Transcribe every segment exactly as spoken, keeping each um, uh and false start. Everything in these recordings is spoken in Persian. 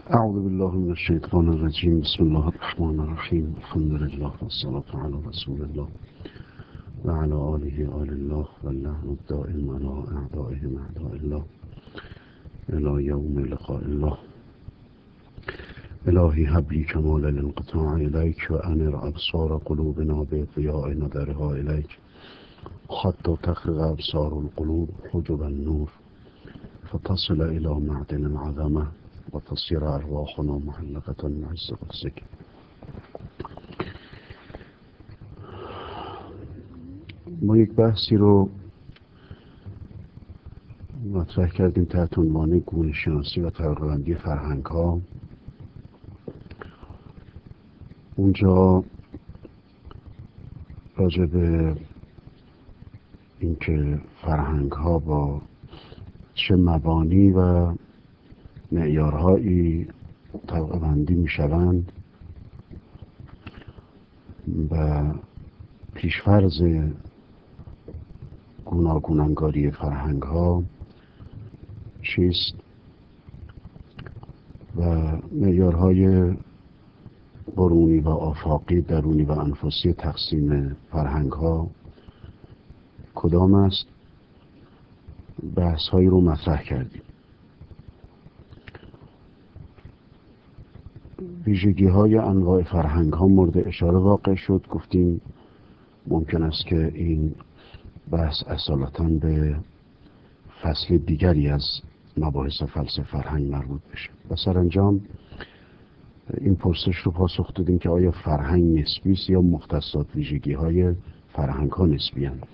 اعوذ بالله من الشیطان الرجیم. بسم الله الرحمن الرحیم. الحمد لله والصلاة علی رسول الله و علی آله آل الله و اللعن الدائم علی اعدائهم اعداء الله الی یوم لقاء الله. الهی هب لی کمال الانقطاع الیک و انر ابصار قلوبنا بضیاء نظرها الیک حتی تخرق ابصار القلوب حجب النور فتصل الى معدن العظمه و تصیر ارواحنا محلقة عز قدسک. ما یک بحثی رو مطرح کردیم تحت عنوان گونه شناسی و طبقه بندی فرهنگ ها. اونجا راجع به اینکه فرهنگ ها با چه مبانی و معیارهایی طبقه بندی می شوند و پیشفرض گوناگونانگاری فرهنگ ها چیست و معیارهای برونی و آفاقی، درونی و انفسی تقسیم فرهنگ ها کدام است، بحث هایی رو مطرح کردیم. ویژگی های انواع فرهنگ ها مورد اشاره واقع شد. گفتیم ممکن است که این بحث اصالتاً به فصل دیگری از مباحث فلسفه فرهنگ مربوط بشه و سرانجام این پرسش رو پاسخ دادیم که آیا فرهنگ نسبی است یا مختصات ویژگی های فرهنگ ها نسبی هستند.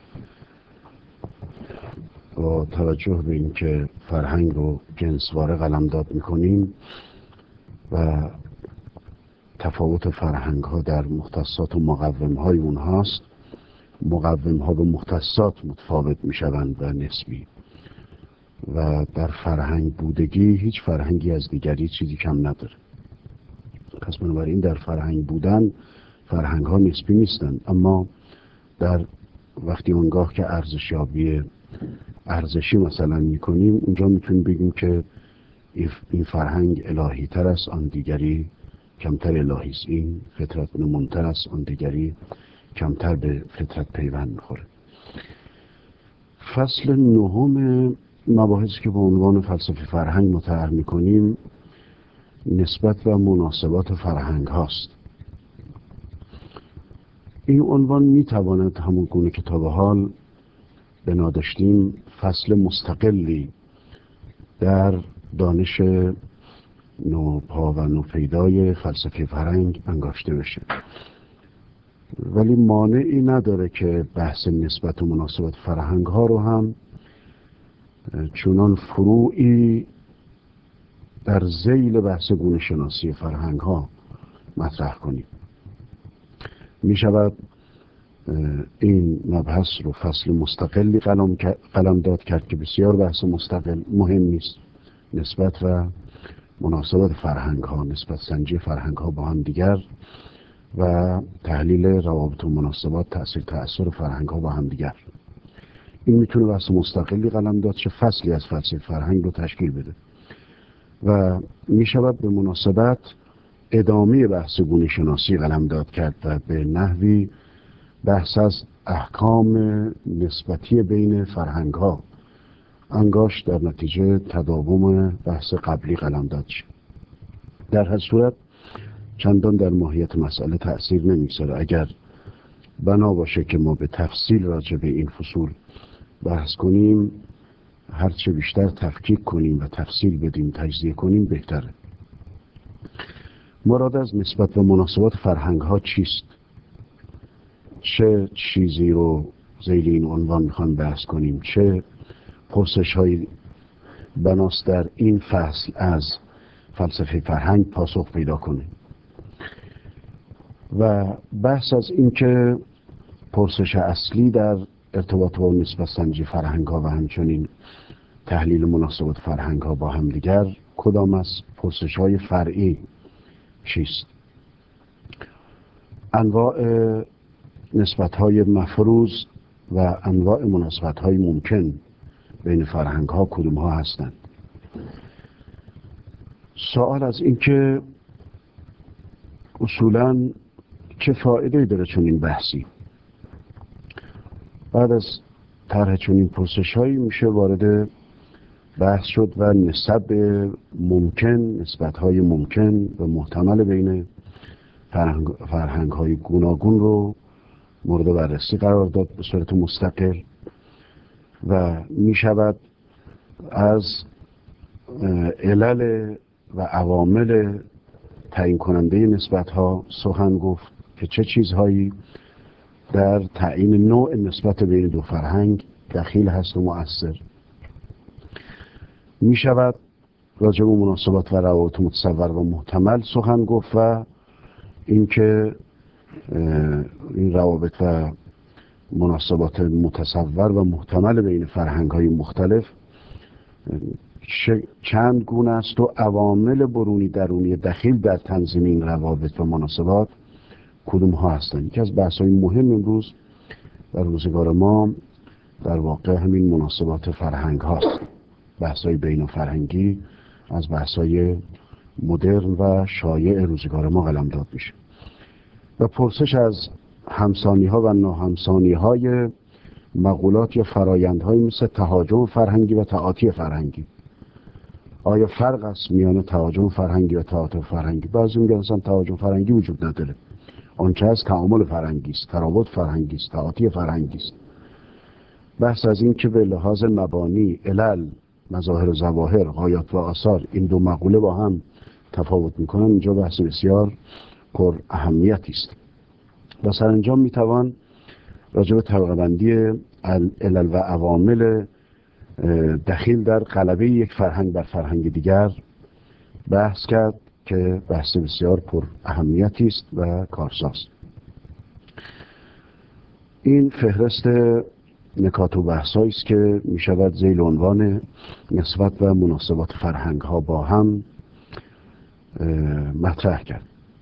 با توجه به اینکه فرهنگ رو جنسواره قلمداد میکنیم و تفاوت فرهنگ ها در مختصات و مقوم های اونهاست، مقوم ها به مختصات متفاوت میشوند و نسبی و در فرهنگ بودگی هیچ فرهنگی از دیگری چیزی کم نداره. پس بنابراین در فرهنگ بودن فرهنگ ها نسبی نیستند، اما در وقتی اونگاه که ارزشیابی ارزشی مثلا میکنیم اونجا میتونیم بگیم که این فرهنگ الهی تر است، آن دیگری کمتر الهی است. این فطرت نمونتر است، آن دیگری کمتر به فطرت پیوند میخوره. فصل نهم مباحثی که با عنوان فلسفه فرهنگ مطرح میکنیم نسبت و مناسبات فرهنگ هاست. این عنوان میتواند همون گونه که تا به حال بنا داشتیم فصل مستقلی در دانش نوپا و نوپیدای فلسفه فرهنگ انگاشته بشه، ولی مانعی نداره که بحث نسبت و مناسبت فرهنگ ها رو هم چونان فروعی در ذیل بحث گونه شناسی فرهنگ ها مطرح کنیم. می شود این مبحث رو فصل مستقلی قلم, قلم داد کرد که بسیار بحث مستقل مهم نیست. نسبت و مناسبت فرهنگ ها، نسبت سنجی فرهنگ ها با هم دیگر و تحلیل روابط و مناسبات تأثیر تأثیر فرهنگ ها با هم دیگر، این میتونه بحث مستقلی قلم داد چه فصلی از فلسفه فرهنگ رو تشکیل بده و میشود به مناسبت ادامه بحث گونه شناسی قلم داد کرد و به نحوی بحث از احکام نسبتی بین فرهنگ ها انگاش در نتیجه تداوم بحث قبلی قلم داد شد. در هر صورت چندان در ماهیت مسئله تأثیر نمیگذاره اگر بنا باشه که ما به تفصیل راجع به این فصول بحث کنیم، هرچه بیشتر تفکیک کنیم و تفصیل بدیم، تجزیه کنیم بهتره. مراد از نسبت و مناسبات فرهنگ ها چیست؟ چه چیزی رو ذیل این عنوان میخوان بحث کنیم؟ چه پرسش های بناست در این فصل از فلسفه فرهنگ پاسخ پیدا کنیم؟ و بحث از این که پرسش اصلی در ارتباط با نسبت سنجی فرهنگ ها و همچنین تحلیل مناسبات فرهنگ ها با هم دیگر کدام است؟ پرسش های فرعی چیست؟ انواع نسبت های مفروض و انواع مناسبت های ممکن بین فرهنگ ها کدوم ها هستند؟ سوال از این که اصولاً چه فایده داره چنین بحثی؟ بعد از طرح چنین پرسش هایی میشه وارد بحث شد و نسب ممکن نسبت های ممکن و محتمل بین فرهنگ, فرهنگ های گوناگون رو مورد بررسی قرار داد به صورت مستقل و می شود از علل و عوامل تعیین کننده نسبت ها سخن گفت که چه چیزهایی در تعیین نوع نسبت بین دو فرهنگ دخیل هست و مؤثر. می شود راجع به مناسبات و روابط متصور و محتمل سخن گفت و اینکه این روابط و مناسبات متصور و محتمل بین فرهنگ های مختلف چند گونه است و عوامل برونی درونی دخیل در تنظیم این روابط و مناسبات کدوم ها هستند. یکی از بحث های مهم امروز در روزگار ما در واقع همین مناسبات فرهنگ هاست. بحث های بین فرهنگی از بحث های مدرن و شایع روزگار ما قلمداد میشه و پرسش از همسانی ها و ناهمسانی های مقولات یا فرایندهایی مثل تهاجم فرهنگی و تعاطی فرهنگی. آیا فرق است میان تهاجم فرهنگی و تعاطی فرهنگی؟ بعضی میگن اصلا تهاجم فرهنگی وجود نداره، آنچه از تعامل فرهنگی است، ترابط فرهنگی است، تعاطی فرهنگی است. بحث از این که به لحاظ مبانی، علل، مظاهر و ظواهر، غایات و آثار این دو مقوله با هم تفاوت میکنن، اینجا بحث بسیار پر اهمیتی است و سرانجام میتوان راجع به طبقه بندی علل و عوامل دخیل در غلبه یک فرهنگ بر فرهنگ دیگر بحث کرد که بحث بسیار پر اهمیتی است و کارساز. این فهرست نکات و بحثایی است که می شود ذیل عنوان نسبت و مناسبات فرهنگ ها با هم مطرح کرد.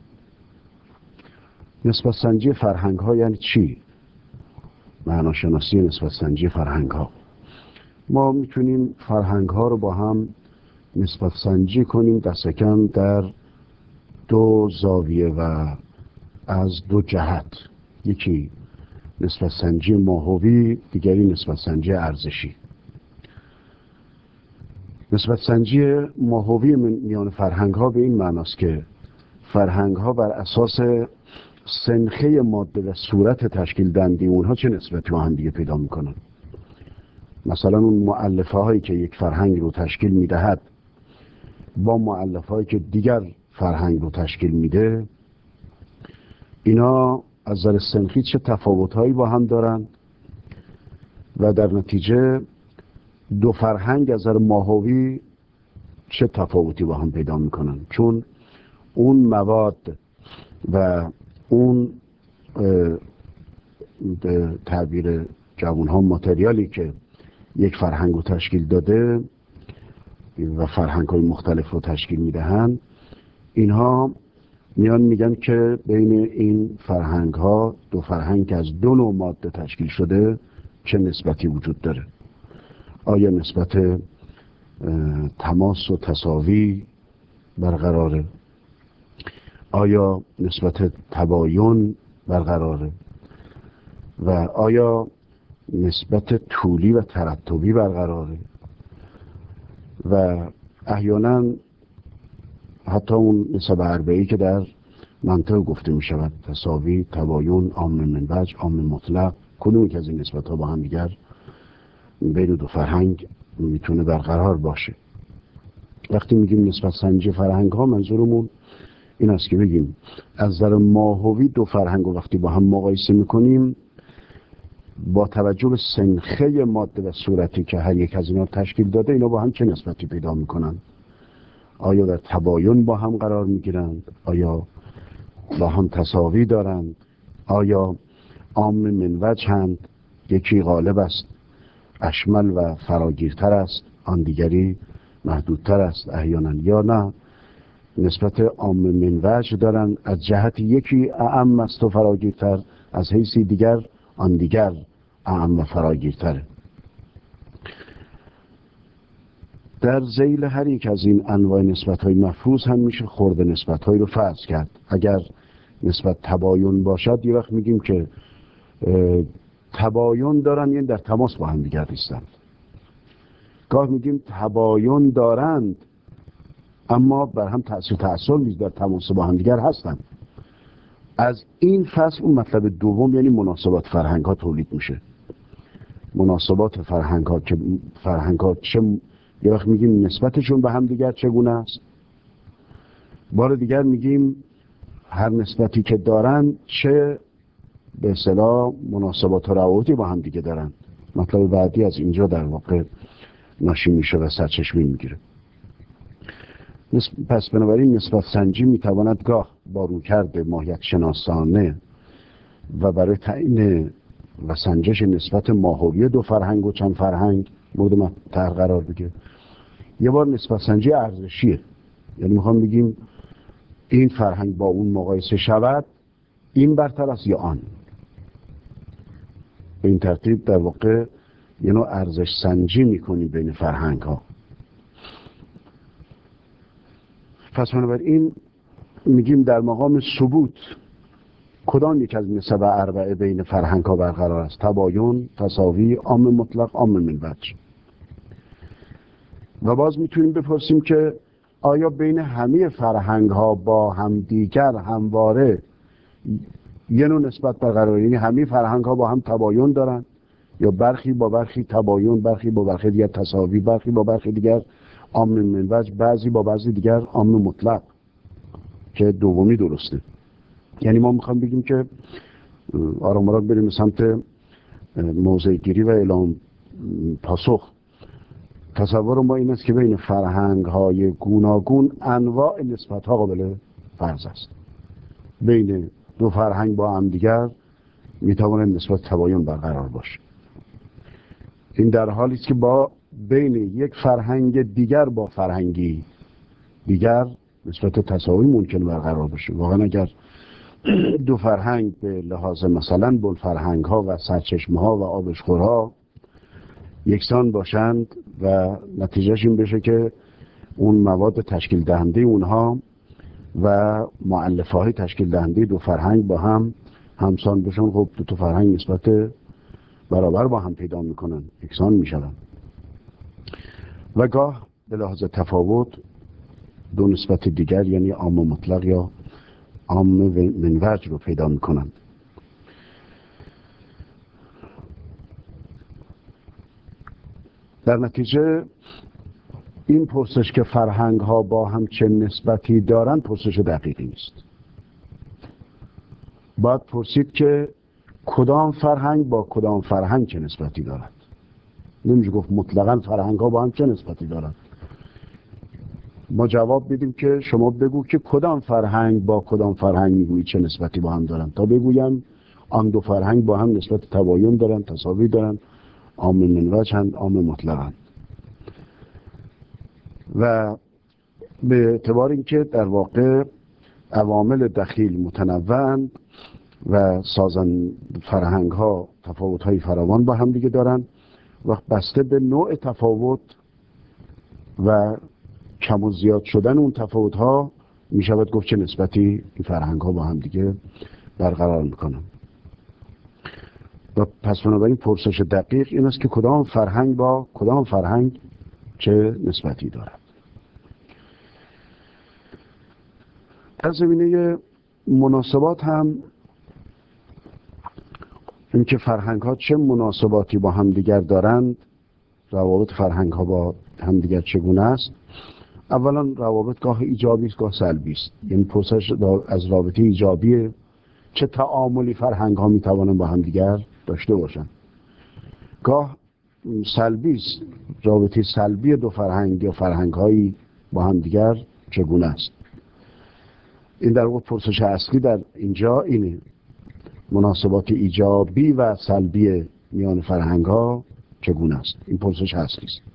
نسبت سنجی فرهنگ ها یعنی چی؟ معناشناسی نسبت سنجی فرهنگ ها. ما میتونیم فرهنگ ها رو با هم نسبت سنجی کنیم دست کم در دو زاویه و از دو جهت. یکی نسبت سنجی ماهوی، دیگری نسبت سنجی ارزشی. نسبت سنجی ماهوی میان فرهنگ ها به این معناست که فرهنگ ها بر اساس سنخه ماده و صورت تشکیل دهنده اونها چه نسبتی با هم دیگه پیدا میکنن. مثلا اون مؤلفه هایی که یک فرهنگ رو تشکیل میدهد با مؤلفه هایی که دیگر فرهنگ رو تشکیل میده، اینا از نظر سنخی چه تفاوت هایی با هم دارن و در نتیجه دو فرهنگ از نظر ماهوی چه تفاوتی با هم پیدا میکنن، چون اون مواد و اون به تعبیر جوان ها ماتریالی که یک فرهنگ رو تشکیل داده و فرهنگ های مختلف رو تشکیل میدهن، اینها میان میگن که بین این فرهنگ ها دو فرهنگ که از دو نوع ماده تشکیل شده چه نسبتی وجود داره. آیا نسبت تماس و تساوی برقراره؟ آیا نسبت تباین برقراره؟ و آیا نسبت طولی و ترتبی برقراره؟ و احیانا حتی اون نسب اربعی که در منطق گفته می شود، تساوی، تباین، عام منوج، عام مطلق، کدوم که از این نسبت ها با هم دیگر بین دو فرهنگ میتونه برقرار باشه. وقتی میگیم نسبت سنجی فرهنگ ها، منظورمون این است که بگیم از نظر ماهوی دو فرهنگ رو وقتی با هم مقایسه میکنیم با توجه به سنخه ماده و صورتی که هر یک از اینا تشکیل داده، اینا با هم چه نسبتی پیدا میکنن. آیا در تباین با هم قرار میگیرند؟ آیا با هم تساوی دارند؟ آیا عام منوج هند؟ یکی غالب است، اشمل و فراگیرتر است، آن دیگری محدودتر است احیانا، یا نه نسبت عام منوج دارند از جهت یکی اعم است و فراگیرتر، از حیث دیگر آن دیگر اعم و فراگیرتره. در ذیل هر یک از این انواع نسبت‌های مفروض هم میشه خورده نسبت‌هایی رو فرض کرد. اگر نسبت تباین باشد یه وقت میگیم که تباین دارن، یعنی در تماس با هم دیگر نیستند. گاه میگیم تباین دارند اما بر هم تأثیر تأثیر نیست، در تماس با هم دیگر هستند. از این فصل اون مطلب دوم یعنی مناسبات فرهنگ ها تولید میشه. مناسبات فرهنگ ها که فرهنگ ها چه یه وقت میگیم نسبتشون به هم دیگر چگونه است، بار دیگر میگیم هر نسبتی که دارن چه به اصطلاح مناسبات و روابطی با هم دیگه دارن. مطلب بعدی از اینجا در واقع ناشی میشه و سرچشمه میگیره. پس بنابراین نسبت سنجی میتواند گاه با رویکرد ماهیت شناسانه و برای تعیین و سنجش نسبت ماهوی دو فرهنگ و چند فرهنگ مورد مطرح قرار بگیره. یه بار نسبت سنجی ارزشیه، یعنی میخوام بگیم این فرهنگ با اون مقایسه شود، این برتر است یا آن. به این ترتیب در واقع یه نوع ارزش سنجی میکنیم بین فرهنگ ها. پس بنابراین میگیم در مقام ثبوت کدام یک از نسب اربعه بین فرهنگ ها برقرار است؟ تباین، تساوی، عام مطلق، عام من وجه. و باز میتونیم بپرسیم که آیا بین همه فرهنگ ها با هم دیگر همواره یه نوع نسبت برقرار، یعنی همه فرهنگ ها با هم تباین دارن یا برخی با برخی تباین، برخی با برخی دیگر تساوی، برخی با برخی دیگر عام من وجه، بعضی با بعضی دیگر عام مطلق، که دومی درسته. یعنی ما میخوام بگیم که آرام آرام بریم سمت موضع گیری و اعلام پاسخ. تصور ما این است که بین فرهنگ های گوناگون انواع نسبت ها قابل فرض است. بین دو فرهنگ با هم دیگر میتواند نسبت تباین برقرار باشه. این در حالی است که با بین یک فرهنگ دیگر با فرهنگی دیگر نسبت تساوی ممکن برقرار باشه. واقعا اگر دو فرهنگ به لحاظ مثلا بن فرهنگ ها و سرچشمه ها و آبشخورها یکسان باشند و نتیجهش این بشه که اون مواد تشکیل دهنده اونها و مؤلفه های تشکیل دهنده دو فرهنگ با هم همسان بشن، خب دو تا فرهنگ نسبت برابر با هم پیدا میکنن، یکسان میشن. و گاه به لحاظ تفاوت دو نسبت دیگر یعنی عام مطلق یا عام من وجه رو پیدا میکنن. در نتیجه این پرسش که فرهنگ ها با هم چه نسبتی دارن پرسش دقیقی نیست. باید پرسید که کدام فرهنگ با کدام فرهنگ چه نسبتی دارد. نمیشه گفت مطلقاً فرهنگ ها با هم چه نسبتی دارن. ما جواب بدیم که شما بگو که کدام فرهنگ با کدام فرهنگ میگویی چه نسبتی با هم دارن، تا بگویم آن دو فرهنگ با هم نسبت تباین دارن، تساوی دارن، عام من وجه هستند، عام مطلقاً. و به اعتبار اینکه در واقع عوامل دخیل متنوعند و سازن فرهنگ ها تفاوت های فراوان با هم دیگه دارن، وقت بسته به نوع تفاوت و کم و زیاد شدن اون تفاوت ها می شود گفت چه نسبتی این فرهنگ ها با هم دیگه برقرار میکنن. و پس بنابراین پرسش دقیق این است که کدام فرهنگ با کدام فرهنگ چه نسبتی دارد. در زمینه مناسبات هم اینکه فرهنگ ها چه مناسباتی با هم دیگر دارند، روابط فرهنگ ها با هم دیگر چگونه است. اولا روابط گاه ایجابی است گاه سلبی است. یعنی پرسش از رابطه ایجابی چه تعاملی فرهنگ ها می توانند با هم دیگر داشته باشند. گاه سلبی است، رابطه سلبی دو فرهنگ یا فرهنگ هایی با هم دیگر چگونه است. این در واقع پرسش اصلی در اینجا اینه، مناسبات ایجابی و سلبی میان فرهنگ ها چگونه است. این پرسش اصلی است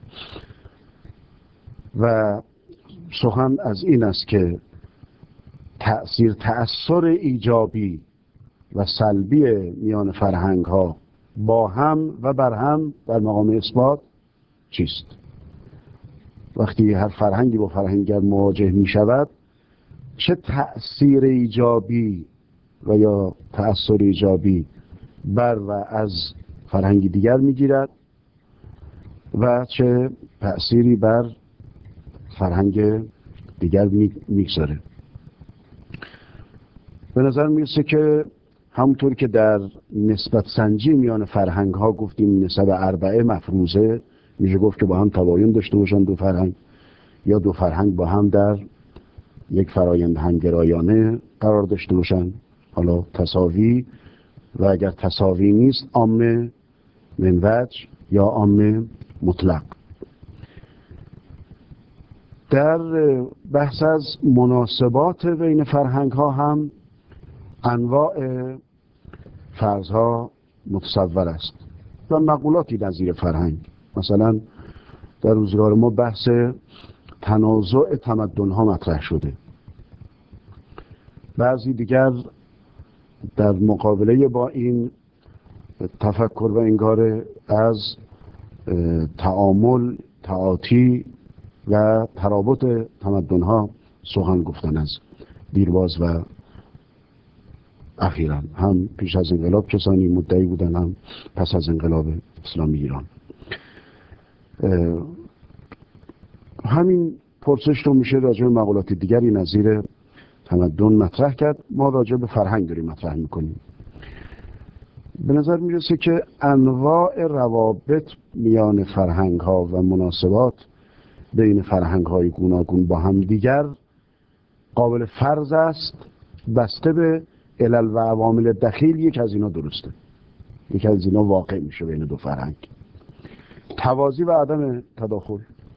و سخن از این است که تأثیر تأثیر ایجابی و سلبی میان فرهنگ ها با هم و بر هم در مقام اثبات چیست. وقتی هر فرهنگی با فرهنگ مواجه می شود چه تأثیر ایجابی و یا تأثیر ایجابی بر و از فرهنگ دیگر می گیرد و چه تأثیری بر فرهنگ دیگر میگذاره. به نظر میرسه که همونطور که در نسبت سنجی میان فرهنگ ها گفتیم نسب اربعه مفروضه، میشه گفت که با هم تباین داشته باشن دو فرهنگ، یا دو فرهنگ با هم در یک فرایند همگرایانه قرار داشته باشن، حالا تساوی، و اگر تساوی نیست عامه من وجه یا عامه مطلق. در بحث از مناسبات بین فرهنگ ها هم انواع فرض ها متصور است و مقولاتی نظیر فرهنگ. مثلا در روزگار ما بحث تنازع تمدن ها مطرح شده. بعضی دیگر در مقابله با این تفکر و انگار از تعامل، تعاطی و ترابط تمدن ها سخن گفتن از دیرباز و اخیراً، هم پیش از انقلاب کسانی مدعی بودن هم پس از انقلاب اسلامی ایران. همین پرسش رو میشه راجع به مقولات دیگری نظیر تمدن مطرح کرد. ما راجع به فرهنگ داریم مطرح میکنیم. به نظر میرسه که انواع روابط میان فرهنگ ها و مناسبات بین فرهنگ های گوناگون با هم دیگر قابل فرض است بسته به علل و عوامل دخیل. یک از اینا درسته، یک از اینا واقع میشه بین دو فرهنگ. توازی و عدم تداخل.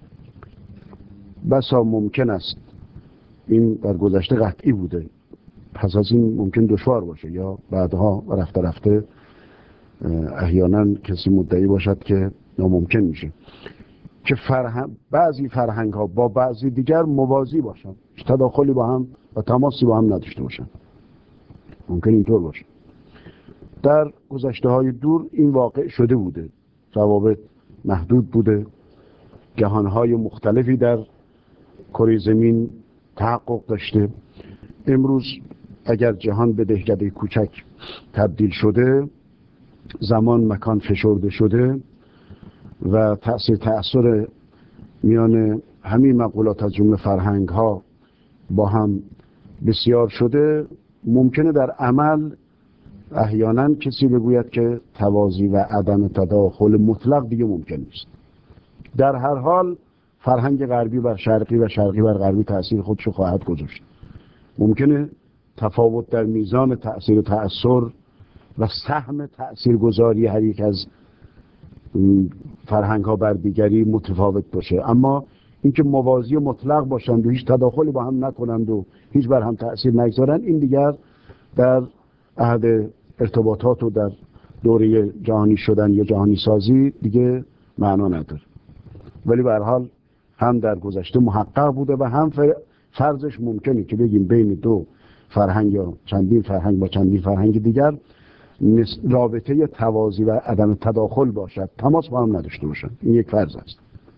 بسا ممکن است این در گذشته قطعی بوده، پس از این ممکن دشوار باشه، یا بعدها رفته رفته احیانا کسی مدعی باشد که ناممکن میشه که فرهنگ، بعضی فرهنگ ها با بعضی دیگر موازی باشن، تداخلی با هم و تماسی با هم نداشته باشن. ممکن اینطور باشه. در گذشته های دور این واقع شده بوده، روابط محدود بوده، جهان های مختلفی در کره زمین تحقق داشته. امروز اگر جهان به دهکده کوچک تبدیل شده، زمان مکان فشرده شده و تأثیر تأثیر میان همین مقولات از جمله فرهنگ ها با هم بسیار شده، ممکنه در عمل احیانا کسی بگوید که توازی و عدم تداخل مطلق دیگه ممکن نیست. در هر حال فرهنگ غربی بر شرقی و شرقی بر غربی تأثیر خودشو خواهد گذاشت. ممکنه تفاوت در میزان تأثیر و تأثیر و سهم تأثیرگذاری هر یک از فرهنگ ها بر دیگری متفاوت باشه، اما اینکه موازی مطلق باشند و هیچ تداخلی با هم نکنند و هیچ بر هم تأثیر نگذارند، این دیگر در عهد ارتباطات و در دوره جهانی شدن یا جهانی سازی دیگه معنا نداره. ولی به هر حال هم در گذشته محقق بوده و هم فرضش ممکنه که بگیم بین دو فرهنگ یا چندین فرهنگ با چندین فرهنگ دیگر رابطه توازی و عدم تداخل باشد، تماس با هم نداشته باشن. این یک فرض است،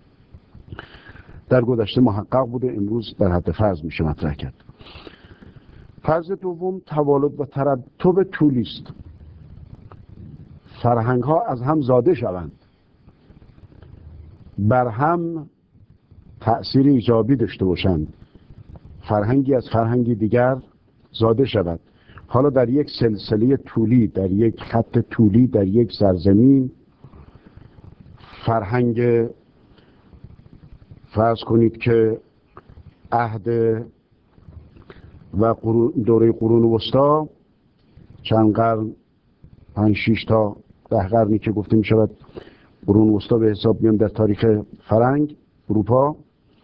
در گذشته محقق بوده، امروز در حد فرض میشه مطرح کرد. فرض دوم توالد و ترتب طولی است. فرهنگ ها از هم زاده شوند، بر هم تأثیر ایجابی داشته باشند، فرهنگی از فرهنگی دیگر زاده شود. حالا در یک سلسله طولی، در یک خط طولی، در یک سرزمین، فرهنگ فرض کنید که عهد و دوره قرون وسطا، چند قرن، پنج شیش تا ده قرنی که گفته می شود قرون وسطا به حساب میان در تاریخ فرهنگ اروپا،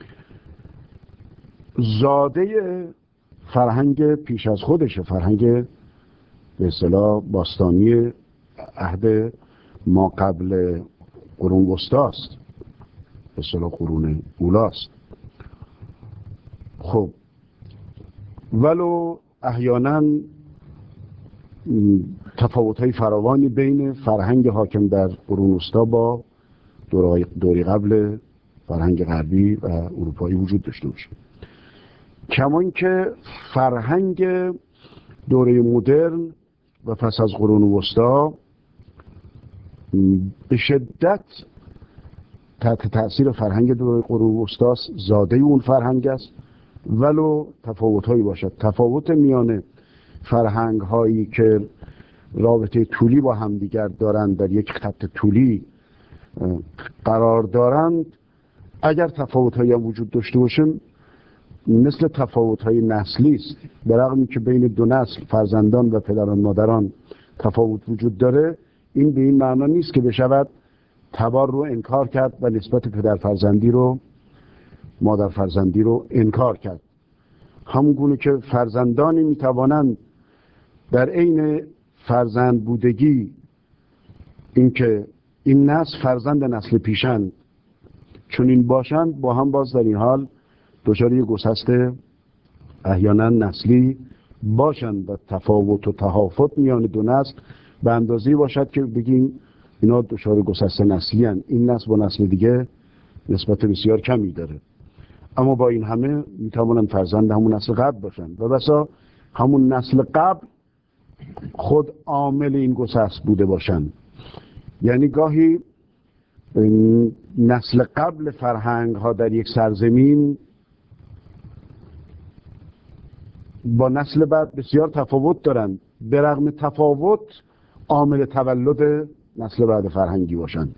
زاده فرهنگ پیش از خودشه، فرهنگ به اصطلاح باستانی عهد ما قبل قرون وسطاست، به اصطلاح قرون اولاست. خب ولو احیانا تفاوت‌های فراوانی بین فرهنگ حاکم در قرون وسطا با دوره قبل فرهنگ غربی و اروپایی وجود داشته باشه. کما اینکه فرهنگ دوره مدرن و پس از قرون وسطا به شدت تحت تأثیر فرهنگ دوره قرون وسطا زاده اون فرهنگ است، ولو تفاوت هایی باشد. تفاوت میان فرهنگ هایی که رابطه طولی با همدیگر دارند، در یک خط طولی قرار دارند، اگر تفاوت هایی هم وجود داشته باشه مثل تفاوت های نسلی است. به رغم که بین دو نسل، فرزندان و پدران مادران، تفاوت وجود داره، این به این معنا نیست که بشود تبار رو انکار کرد و نسبت پدر فرزندی رو، مادر فرزندی رو انکار کرد. همون گونه که فرزندانی میتوانند در عین فرزند بودگی اینکه این نسل فرزند نسل پیشند چون این باشند، با هم باز در این حال دچار یک گسست احیانا نسلی باشند و تفاوت و تهافت میان دو نسل به اندازه‌ای باشد که بگیم اینا دچار گسست نسلی هستند، این نسل با نسل دیگه نسبت بسیار کمی داره. اما با این همه میتوانند فرزند همون نسل قبل باشند و بسا همون نسل قبل خود عامل این گسست بوده باشند. یعنی گاهی نسل قبل فرهنگ ها در یک سرزمین با نسل بعد بسیار تفاوت دارند، به رغم تفاوت عامل تولد نسل بعد فرهنگی باشند.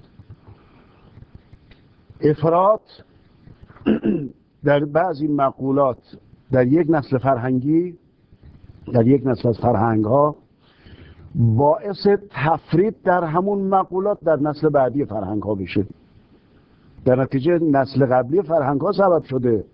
افراط در بعضی مقولات در یک نسل فرهنگی، در یک نسل از فرهنگ ها، باعث تفرید در همون مقولات در نسل بعدی فرهنگ ها بشه. در نتیجه نسل قبلی فرهنگ ها سبب شده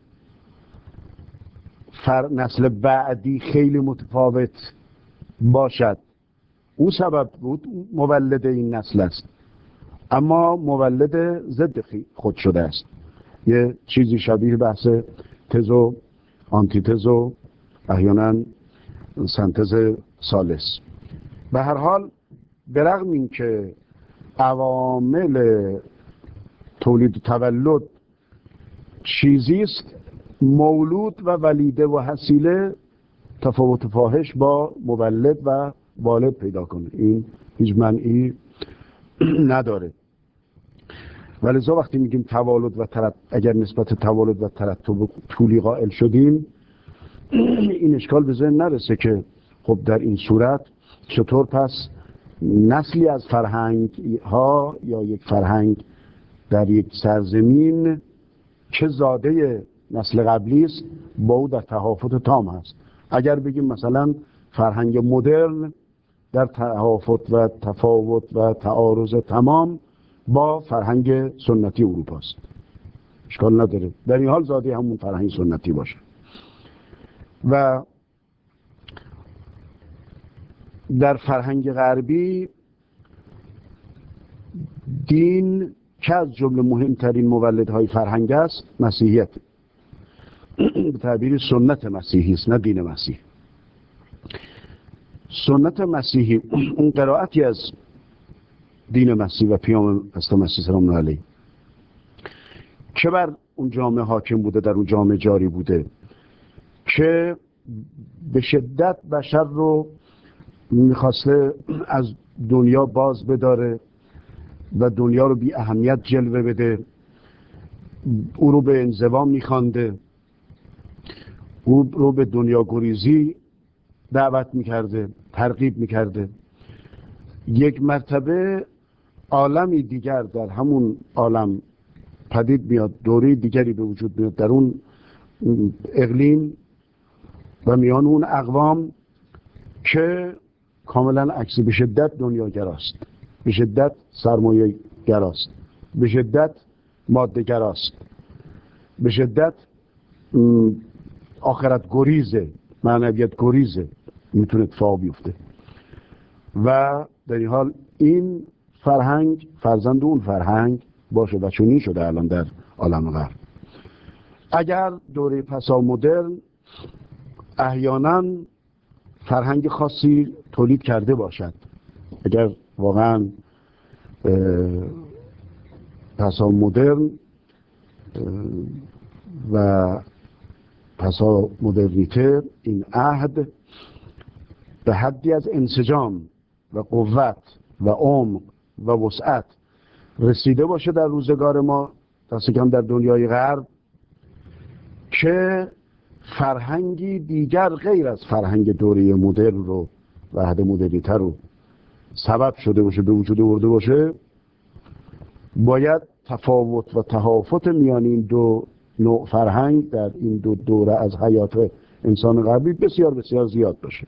فر... نسل بعدی خیلی متفاوت باشد. او سبب بود، مولد این نسل است، اما مولد ضد خود شده است. یه چیزی شبیه بحث تز و آنتیتز و احیانا سنتز ثالث. به هر حال به رغم این که عوامل تولید و تولد چیزی است، مولود و ولیده و حصیله تفاوت فاحش با مولد و والد پیدا کنه، این هیچ معنی نداره. ولذا وقتی میگیم توالد و ترتب، اگر نسبت توالد و ترتب طولی قائل شدیم، این اشکال به ذهن نرسه که خب در این صورت چطور پس نسلی از فرهنگ ها یا یک فرهنگ در یک سرزمین که زاده نسل قبلی است با او در تهافت تام هست. اگر بگیم مثلا فرهنگ مدرن در تهافت و تفاوت و تعارض تمام با فرهنگ سنتی اروپا است، اشکال نداره، در این حال زاده همون فرهنگ سنتی باشه. و در فرهنگ غربی دین که از جمله مهمترین مولدهای فرهنگ است، مسیحیت. به تعبیر سنت مسیحی است، نه دین مسیح. سنت مسیحی اون قرائتی از دین مسیح و پیام حضرت مسیح سلام الله علیه که بر اون جامعه حاکم بوده، در اون جامعه جاری بوده، که به شدت بشر رو میخواسته از دنیا باز بداره و دنیا رو بی اهمیت جلوه بده، او رو به انزوا میخوانده، او رو به دنیا گریزی دعوت میکرده، ترغیب میکرده. یک مرتبه عالمی دیگر در همون عالم پدید میاد، دوره دیگری به وجود میاد در اون اقلیم و میان اون اقوام که کاملا عکس، به شدت دنیاگراست، به شدت سرمایه گراست، به شدت ماده گراست، به شدت آخرت گریزه، معنویت گریزه، میتونه اتفاق بیفته. و در این حال این فرهنگ فرزند اون فرهنگ باشه و چنین شده الان در عالم غرب. اگر دوره پسا مدرن احیانا فرهنگ خاصی تولید کرده باشد، اگر واقعا پسا مدرن و پسا مدرنیته این عهد به حدی از انسجام و قوت و عمق و وسعت رسیده باشه در روزگار ما، دست کم در دنیای غرب، که فرهنگی دیگر غیر از فرهنگ دوره مدرن رو و عهد مدرنیته رو سبب شده باشه به وجود آورده باشه، باید تفاوت و تهافت میان این دو نوع فرهنگ در این دو دوره از حیات انسان غربی بسیار بسیار زیاد باشه.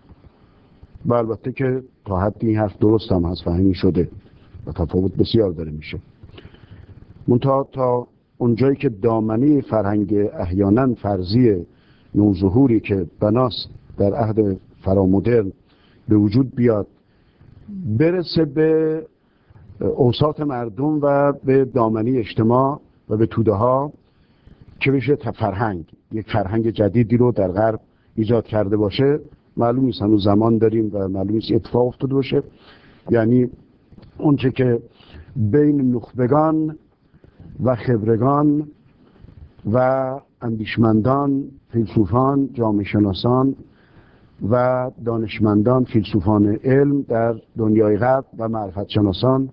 و البته که تا حدی این حرف درست هم هست، فهمی شده و تفاوت بسیار داره میشه. منتها تا اونجایی که دامنه فرهنگ احیانا فرضی نوظهوری که بناست در عهد فرامدرن به وجود بیاد، برسه به اوساط مردم و به دامنه اجتماع و به توده ها که بشه فرهنگ، یک فرهنگ جدیدی رو در غرب ایجاد کرده باشه، معلوم نیست، هنوز زمان داریم و معلوم نیست اتفاق افتاده باشه. یعنی اونچه که بین نخبگان و خبرگان و اندیشمندان، فیلسوفان، جامعه شناسان و دانشمندان، فیلسوفان علم در دنیای غرب و معرفت شناسان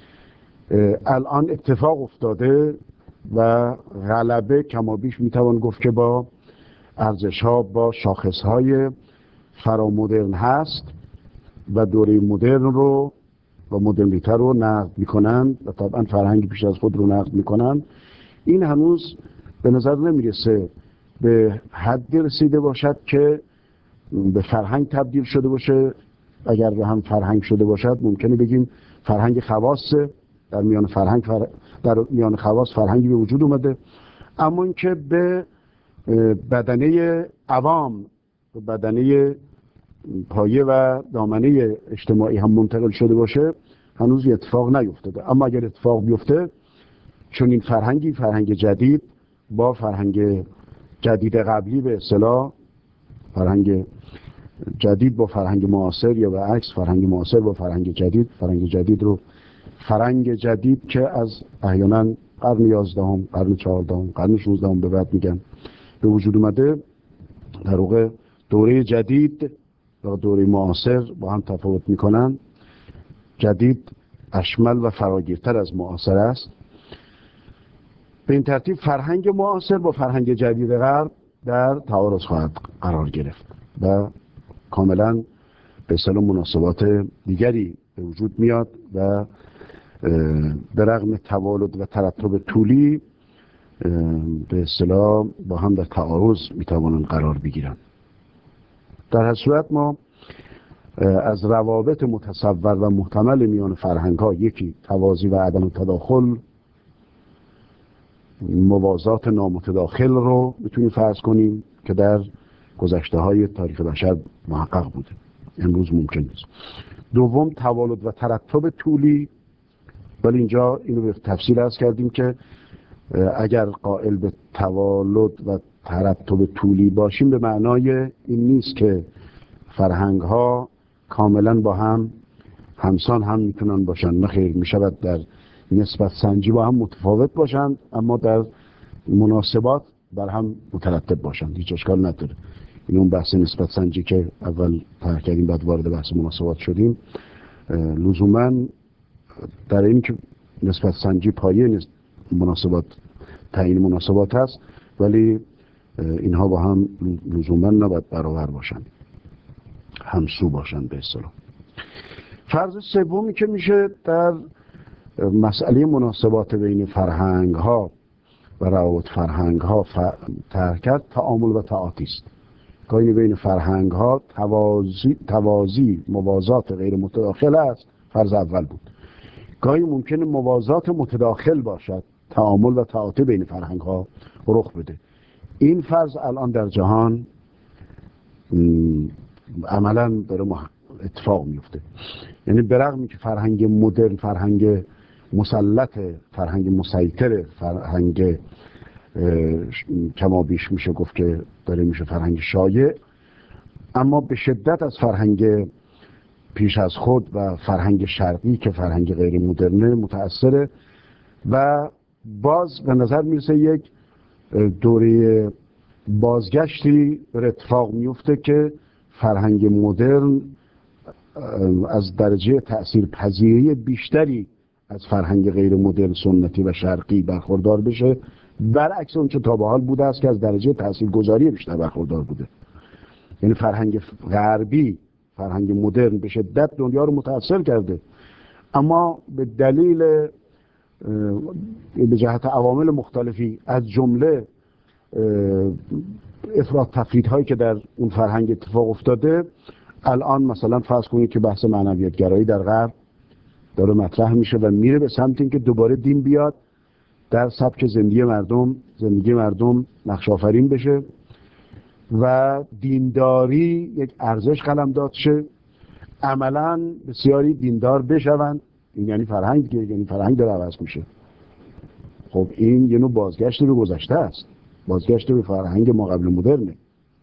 الان اتفاق افتاده و غلبه کمابیش میتوان گفت که با ارزش ها، با شاخص های فرامدرن هست و دوره مدرن رو و مدرنیته رو نقد میکنن و طبعا فرهنگ پیش از خود رو نقد میکنن. این هنوز به نظر نمیرسه به حدی رسیده باشد که به فرهنگ تبدیل شده باشه. اگر به هم فرهنگ شده باشد ممکنه بگیم فرهنگ خواصه، در میان فرهنگ فر... در میان خواص فرهنگی به وجود اومده، اما اینکه به بدنه عوام، به بدنه پایه و دامنه اجتماعی هم منتقل شده باشه هنوز اتفاق نیفتاده. اما اگر اتفاق بیفته، چون این فرهنگی فرهنگ جدید با فرهنگ جدید قبلی، به اصطلاح فرهنگ جدید با فرهنگ معاصر یا به عکس فرهنگ معاصر با فرهنگ جدید، فرهنگ جدید رو فرهنگ جدید که از احیانا قرن یازدهم، قرن چهاردهم، قرن شانزدهم به بعد میگن به وجود اومده، در واقع دوره جدید و دوره معاصر با هم تفاوت میکنن. جدید اشمل و فراگیرتر از معاصر است. به این ترتیب فرهنگ معاصر با فرهنگ جدید غرب در تعارض خواهد قرار گرفت و کاملا به اصطلاح مناسبات دیگری به وجود میاد و به رغم توالد و ترتب طولی به اصطلاح با هم در تعارض میتوانند قرار بگیرند. در هر صورت ما از روابط متصور و محتمل میان فرهنگ ها، یکی توازی و عدم تداخل، موازات نامتداخل رو میتونیم فرض کنیم که در گذشته های تاریخ بشر محقق بوده، امروز ممکن نیست. دوم توالد و ترتب طولی، ولی اینجا اینو به تفصیل عرض کردیم که اگر قائل به توالد و ترتب طولی باشیم به معنای این نیست که فرهنگ ها کاملا با هم همسان هم میتونن باشن. نخیر، میشود در نسبت سنجی با هم متفاوت باشند اما در مناسبات بر هم مترتب باشند، هیچ اشکال نداره. این اون بحث نسبت سنجی که اول طرح کردیم بعد وارد بحث مناسبات شدیم، لزوما در این که نسبت سنجی پایه مناسبات تعیین مناسبات هست، ولی اینها با هم لزوما نباید برابر باشند، همسو باشند به اصطلاح. فرض سومی که میشه در مسئله مناسبات بین فرهنگ ها و روابط فرهنگ ها طرح کرد تعامل و تعاطی است. گاهی بین فرهنگ ها توازی, توازی موازات غیر متداخل است، فرض اول بود. گاهی ممکنه موازات متداخل باشد، تعامل و تعاطی بین فرهنگ ها رخ بده. این فرض الان در جهان عملا داره اتفاق میفته. یعنی برغم که فرهنگ مدرن، فرهنگ مسلط، فرهنگ مسیطر، فرهنگ کما بیش میشه گفت که داره میشه فرهنگ شایع، اما به شدت از فرهنگ پیش از خود و فرهنگ شرقی که فرهنگ غیر مدرنه متأثره و باز به نظر میرسه یک دوره بازگشتی بر اتفاق میفته که فرهنگ مدرن از درجه تأثیر پذیری بیشتری از فرهنگ غیر مدرن سنتی و شرقی برخوردار بشه، برعکس اون چه تا به حال بوده است که از درجه تاثیرگذاری بیشتر برخوردار بوده. یعنی فرهنگ غربی، فرهنگ مدرن به شدت دنیا رو متاثر کرده، اما به دلیل به جهت عوامل مختلفی از جمله افراط تفرید هایی که در اون فرهنگ اتفاق افتاده، الان مثلا فرض کنید که بحث معنویت گرایی در غرب داره مطرح میشه و میره به سمت اینکه دوباره دین بیاد در سبک زندگی مردم زندگی مردم نقش آفرین بشه و دینداری یک ارزش قلمداد شه، عملا بسیاری دیندار بشوند. این یعنی فرهنگ که یعنی فرهنگ داره عوض میشه. خب این یه نوع بازگشت به گذشته است، بازگشت به فرهنگ ما قبل مدرنه.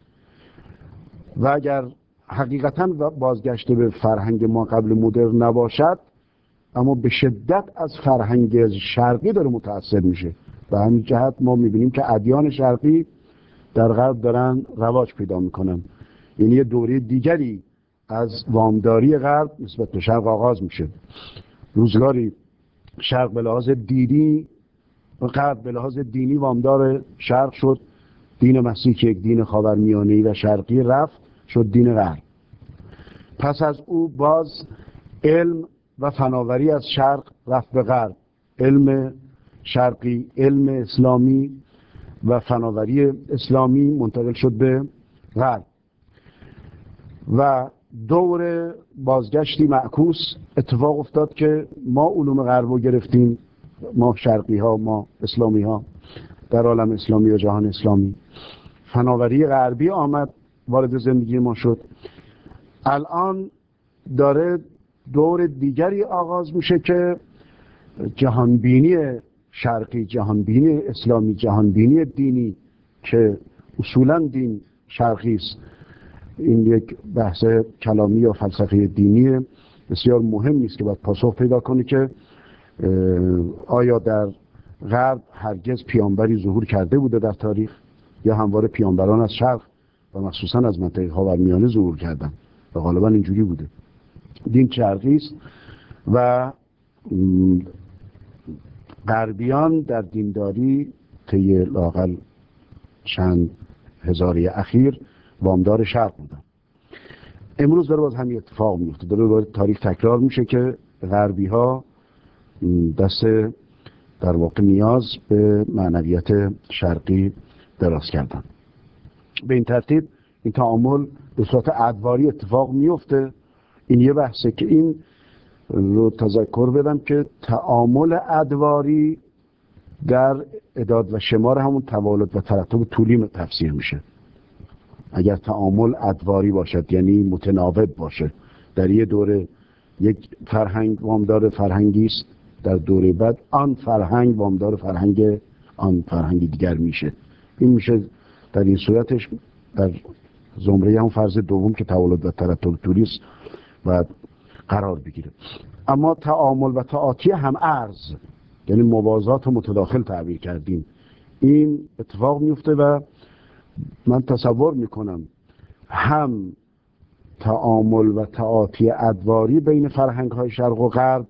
و اگر حقیقتا بازگشت به فرهنگ ما قبل مدرن نباشد، اما به شدت از فرهنگ شرقی داره متأثر میشه. به همین جهت ما میبینیم که ادیان شرقی در غرب دارن رواج پیدا میکنن. یعنی یه دوره دیگری از وامداری غرب نسبت به شرق آغاز میشه. روزگاری شرق به لحاظ دینی و غرب به لحاظ دینی وامدار شرق شد. دین مسیح که یک دین خاورمیانه‌ای و شرقی رفت شد دین غرب. پس از او باز علم و فناوری از شرق رفت به غرب. علم شرقی، علم اسلامی و فناوری اسلامی منتقل شد به غرب و دور بازگشتی معکوس اتفاق افتاد که ما علوم غرب رو گرفتیم، ما شرقی ها، ما اسلامی ها در عالم اسلامی و جهان اسلامی. فناوری غربی آمد وارد زندگی ما شد. الان داره دور دیگری آغاز میشه که جهانبینی شرقی، جهانبینی اسلامی، جهانبینی دینی که اصولا دین شرقی است. این یک بحث کلامی و فلسفه دینی بسیار مهم است که باید پاسخ پیدا کنه که آیا در غرب هرگز پیامبری ظهور کرده بوده در تاریخ، یا همواره پیامبران از شرق و مخصوصا از منطقه خاورمیانه ظهور کردن و غالبا اینجوری بوده. دین شرقی است و غربیان در دینداری طی لااقل چند هزاره اخیر وامدار شرق بودن. امروز داره باز همین اتفاق میفته، داره باید تاریخ تکرار میشه که غربی ها دست در واقع نیاز به معنویت شرقی دراز کردن. به این ترتیب این تعامل به صورت ادواری اتفاق میفته. این یه بحثه که این رو تذکر بدم که تعامل ادواری در اعداد و شمار همون توالد و ترتب طولی تفسیر میشه. اگر تعامل ادواری باشد یعنی متناوب باشه، در یه دوره یک فرهنگ وامدار فرهنگی است، در دوره بعد آن فرهنگ وامدار فرهنگ آن فرهنگ دیگر میشه. این میشه در این صورتش در زمره هم فرض دوم که توالد و ترتب طولی است و قرار بگیره. اما تعامل و تعاطی هم ارز، یعنی موازات و متداخل تعبیر کردیم، این اتفاق میفته و من تصور میکنم هم تعامل و تعاطی ادواری بین فرهنگ های شرق و غرب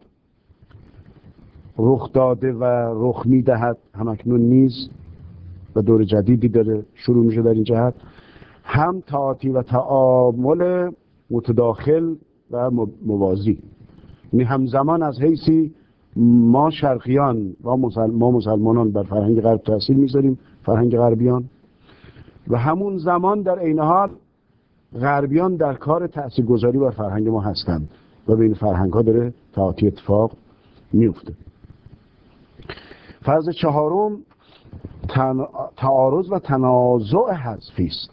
رخ داده و رخ میدهد، همکنون نیز و دور جدیدی داره شروع میشه در این جهت، هم تعاطی و تعامل متداخل و موازی. یعنی همزمان از حیثی ما شرقیان و ما مسلمانان بر فرهنگ غرب تاثیر میذاریم، فرهنگ غربیان، و همون زمان در عین حال غربیان در کار تاثیرگذاری بر فرهنگ ما هستند و بین فرهنگ ها داره تعاطی اتفاق میفته. فرض چهارم تن... تعارض و تنازع حذفی است.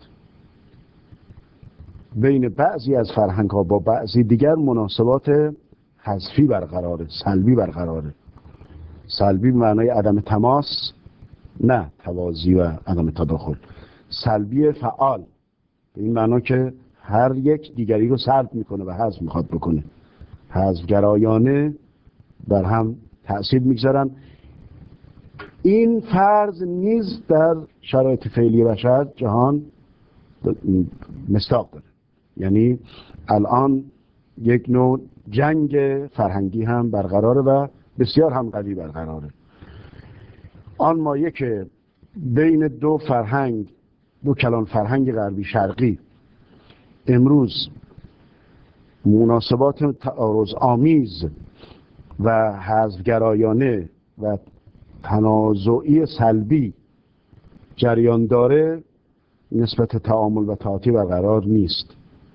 بین بعضی از فرهنگ ها با بعضی دیگر مناسبات حذفی برقراره، سلبی برقراره. سلبی به معنای عدم تماس، نه توازی و عدم تداخل. سلبی فعال به این معنا که هر یک دیگری رو سلب میکنه و حذف میخواد بکنه. حذف گرایانه بر هم تأثیر میگذارن. این فرض نیز در شرایط فعلی بشر جهان مصداق داره. یعنی الان یک نوع جنگ فرهنگی هم برقراره و بسیار هم قوی برقراره. آن مایه که بین دو فرهنگ، دو کلان فرهنگ غربی شرقی امروز مناسبات تعارض آمیز و حذف‌گرایانه و تنازعی سلبی جریان داره، نسبت تعامل و تعاطی برقرار نیست.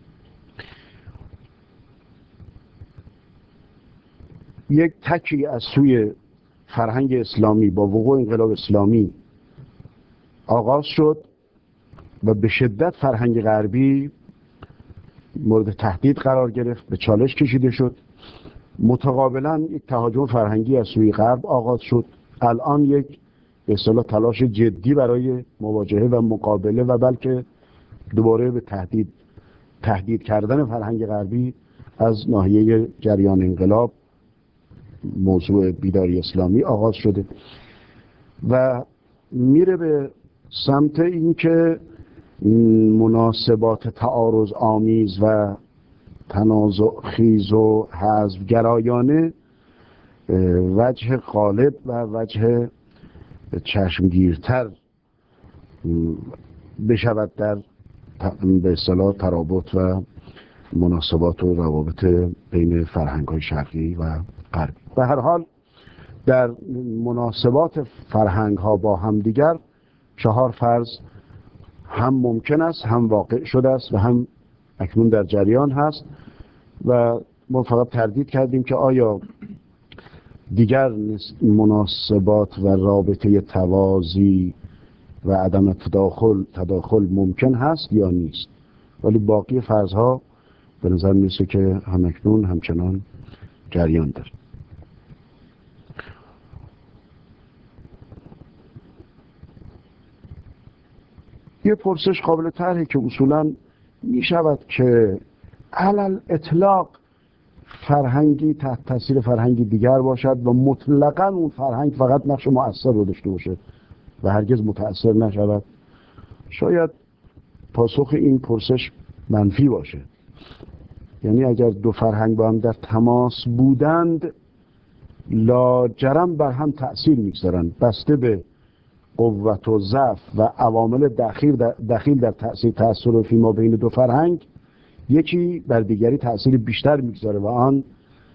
یک تکی از سوی فرهنگ اسلامی با وقوع انقلاب اسلامی آغاز شد و به شدت فرهنگ غربی مورد تهدید قرار گرفت، به چالش کشیده شد. متقابلا یک تهاجم فرهنگی از سوی غرب آغاز شد. الان یک به اصطلاح تلاش جدی برای مواجهه و مقابله و بلکه دوباره به تهدید تهدید کردن فرهنگ غربی از ناحیه جریان انقلاب، موضوع بیداری اسلامی آغاز شده و میره به سمت اینکه مناسبات تعارض آمیز و تنازع خیز و حذف‌گرایانه وجه غالب و وجه چشمگیرتر بشود در به اصطلاح ترابط و مناسبات و روابط بین فرهنگ‌های شرقی و غربی. به هر حال در مناسبات فرهنگ‌ها با همدیگر چهار فرض هم ممکن است، هم واقع شده است و هم اکنون در جریان هست و ما فقط تردید کردیم که آیا دیگر مناسبات و رابطه توازی و عدم تداخل تداخل ممکن هست یا نیست، ولی باقی فرضها به نظر میرسه که همکنون همچنان جریان داره. یه پرسش قابل طرحه که اصولاً می شود که علل اطلاق فرهنگی تحت تاثیر فرهنگی دیگر باشد و مطلقاً اون فرهنگ فقط نقش مؤثر رو داشته باشه و هرگز متأثر نشود؟ شاید پاسخ این پرسش منفی باشه. یعنی اگر دو فرهنگ با هم در تماس بودند لاجرم بر هم تأثیر میگذارند، بسته به قوت و ضعف و عوامل دخیل در, دخیل در تأثیر تأثیر فیما بین دو فرهنگ، یکی بر دیگری تأثیر بیشتر میگذاره و آن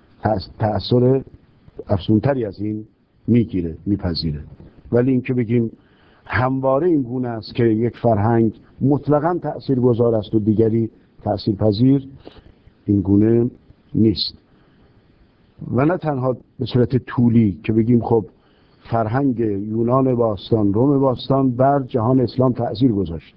تأثیر افزونتری از این میگیره میپذیره. ولی اینکه بگیم همواره این گونه است که یک فرهنگ مطلقاً تأثیر گذار است و دیگری تأثیر پذیر، این گونه نیست. و نه تنها به صورت طولی که بگیم خب فرهنگ یونان باستان، روم باستان بر جهان اسلام تأثیر گذاشت،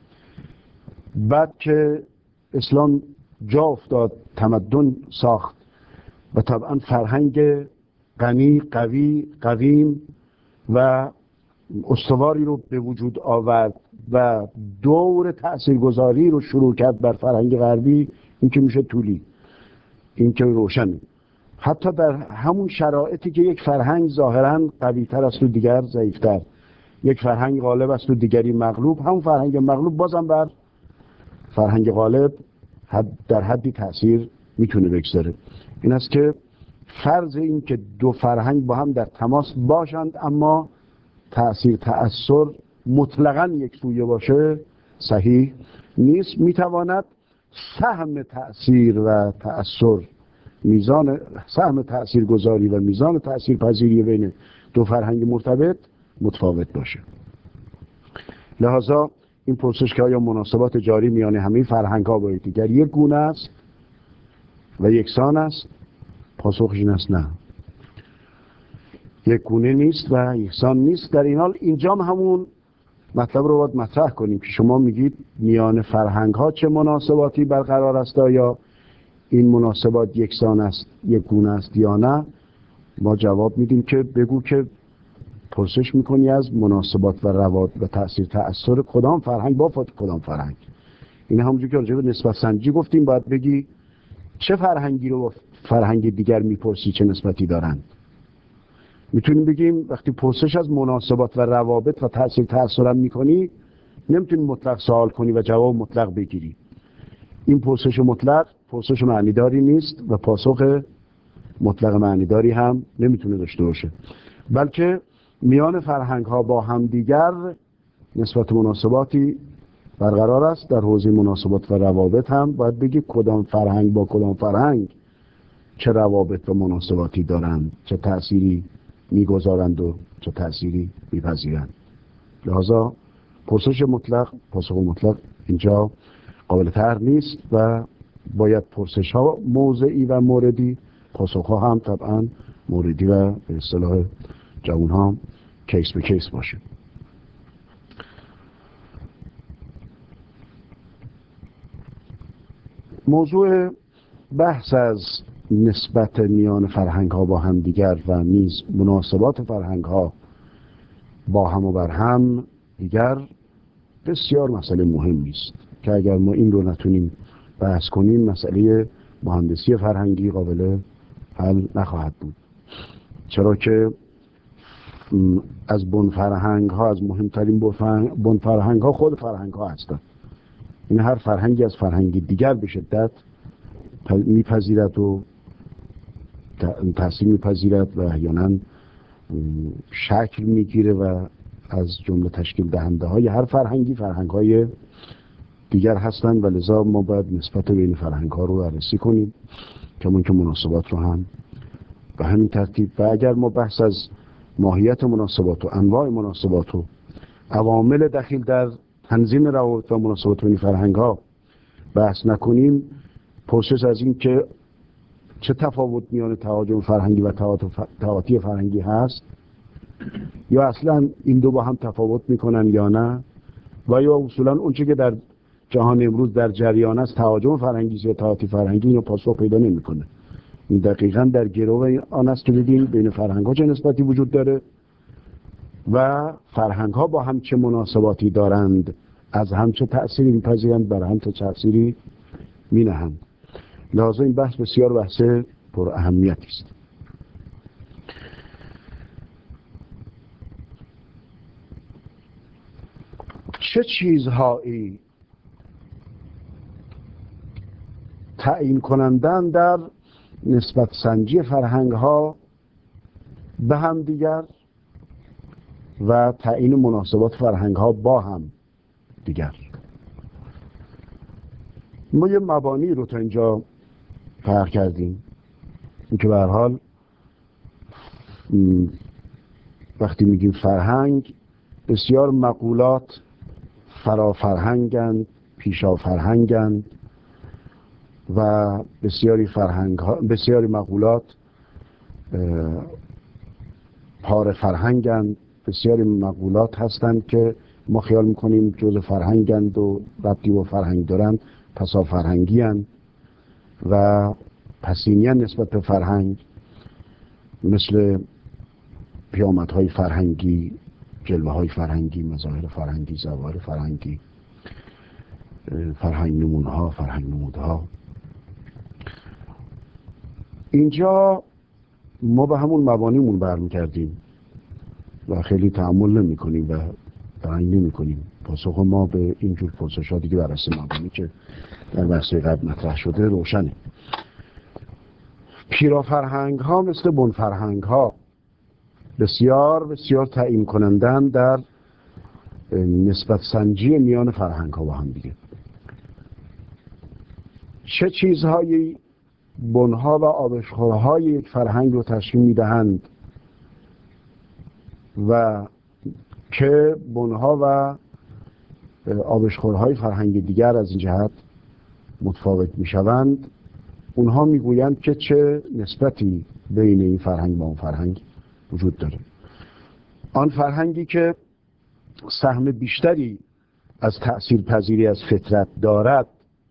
بعد که اسلام جا افتاد، تمدن ساخت و طبعا فرهنگ غنی، قوی، قویم و استواری رو به وجود آورد و دور تأثیرگذاری رو شروع کرد بر فرهنگ غربی، این که میشه طولی، این که روشن. حتی در همون شرایطی که یک فرهنگ ظاهراً قوی‌تر است و دیگر ضعیف‌تر، یک فرهنگ غالب است و دیگری مغلوب، همون فرهنگ مغلوب بازم بر فرهنگ غالب حد در حدی تأثیر میتونه بگذاره. این است که فرض این که دو فرهنگ با هم در تماس باشند اما تأثیر تأثیر مطلقاً یک سویه باشه صحیح نیست. میتواند سهم تأثیر و تأثیر، میزان سهم تأثیر گذاری و میزان تأثیر پذیری بین دو فرهنگ مرتبط متفاوت باشه. لذا این پرسش که آیا مناسبات جاری میان همه فرهنگ ها با یکدیگر یک گونه است و یکسان است، پاسخش این است نه، یک گونه نیست و یکسان نیست. در این حال اینجا همون مطلب رو باید مطرح کنیم که شما میگید میان فرهنگ ها چه مناسباتی برقرار است، آیا این مناسبات یکسان است، یک گونه است یا نه؟ ما جواب میدیم که بگو که پرسش میکنی از مناسبات و روابط و تأثیر تأثیر کدام فرهنگ با کدام فرهنگ. این همونجور که راجع به نسبت سنجی گفتیم، باید بگی چه فرهنگی رو با فرهنگ دیگر میپرسی چه نسبتی دارند. میتونیم بگیم وقتی پرسش از مناسبات و روابط و تأثیر تأثیرم میکنی، نمیتونی مطلق سوال کنی و جواب مطلق بگیری. این پرسش مطلق پرسش معنیداری نیست و پاسخ مطلق معنیداری هم نمیتونه داشته باشه، بلکه میان فرهنگ ها با همدیگر نسبت مناسباتی برقرار است. در حوزه مناسبات و روابط هم باید بگی کدام فرهنگ با کدام فرهنگ چه روابط و مناسباتی دارند، چه تأثیری میگذارند و چه تأثیری میپذیرند. لذا پرسش مطلق، پاسخ مطلق اینجا قابل طرح نیست و باید پرسش ها موضعی و موردی، پاسخ ها هم طبعا موردی و به اصطلاح جوان ها کیس به کیس باشه. موضوع بحث از نسبت میان فرهنگ ها با هم دیگر و نیز مناسبات فرهنگ ها با هم و بر هم دیگر بسیار مسئله مهمی است که اگر ما این رو نتونیم بحث کنیم، مسئله مهندسی فرهنگی قابل حل نخواهد بود. چرا که از بن فرهنگ ها، از مهمترین بن فرهنگ ها خود فرهنگ ها هستند. این هر فرهنگی از فرهنگی دیگر به شدت میپذیرد و تأثیر میپذیرد و احیانا شکل میگیره و از جمله تشکیل دهنده های هر فرهنگی فرهنگ های دیگر هستند و لذا ما باید نسبت بین فرهنگ ها رو بررسی کنیم، کمون که مناسبات رو هم به همین ترتیب. و اگر ما بحث از ماهیت مناسبات و انواع مناسبات و عوامل دخیل در تنظیم روابط و مناسبات بین فرهنگ ها بحث نکنیم، پرسش از این که چه تفاوت میان تهاجم فرهنگی و تعاطی فرهنگی هست، یا اصلا این دو با هم تفاوت میکنن یا نه، و یا اصولا اونچه که در جهان امروز در جریان است تهاجم فرهنگی یا تعاطی فرهنگی، اینو پاسخ پیدا نمیکنه. این دقیقاً در گرو آن است که ببینیم بین فرهنگ ها چه نسبتی وجود داره و فرهنگ ها با هم چه مناسباتی دارند، از هم چه تأثیری میپذیرند، بر هم چه تأثیری مینهند. لذا این بحث بسیار بحث پر اهمیتی است. چه چیزهایی تعیین کنندن در نسبت سنجی فرهنگ ها به هم دیگر و تعیین مناسبات فرهنگ ها با هم دیگر؟ ما یه مبانی رو تا اینجا طرح کردیم، این که به هر حال وقتی میگیم فرهنگ، بسیار مقولات فرا فرهنگند، پیشا فرهنگند و بسیاری فرهنگ ها، بسیاری مقولات پار فرهنگند، بسیاری مقولات هستند که ما خیال میکنیم جز فرهنگند و ربطی با فرهنگ دارند، پسا فرهنگی هستند و پسینی نسبت به فرهنگ، مثل پیامدهای فرهنگی، جلوه های فرهنگی، مظاهر فرهنگی، ظواهر فرهنگی، فرهنگ نمونها، فرهنگ نمودها. اینجا ما به همون مبانیمون برمیگردیم و خیلی تأمل نمی کنیم و درنگ نمی کنیم. پاسخ ما به اینجور پرسش ها دیگه بررسی مبانی که در بحث قبل مطرح شده روشنه. پیرا فرهنگ ها مثل بن فرهنگ ها بسیار بسیار تعیین کنندن در نسبت سنجی میان فرهنگ ها با هم دیگه. چه چیزهایی بنها و آبشخورهای یک فرهنگ رو تشکیل میدهند و که بنها و آبشخورهای فرهنگ دیگر از این جهت متفاوت میشوند، اونها میگویند که چه نسبتی بین این فرهنگ با اون فرهنگ وجود داره. آن فرهنگی که سهم بیشتری از تأثیر پذیری از فطرت دارد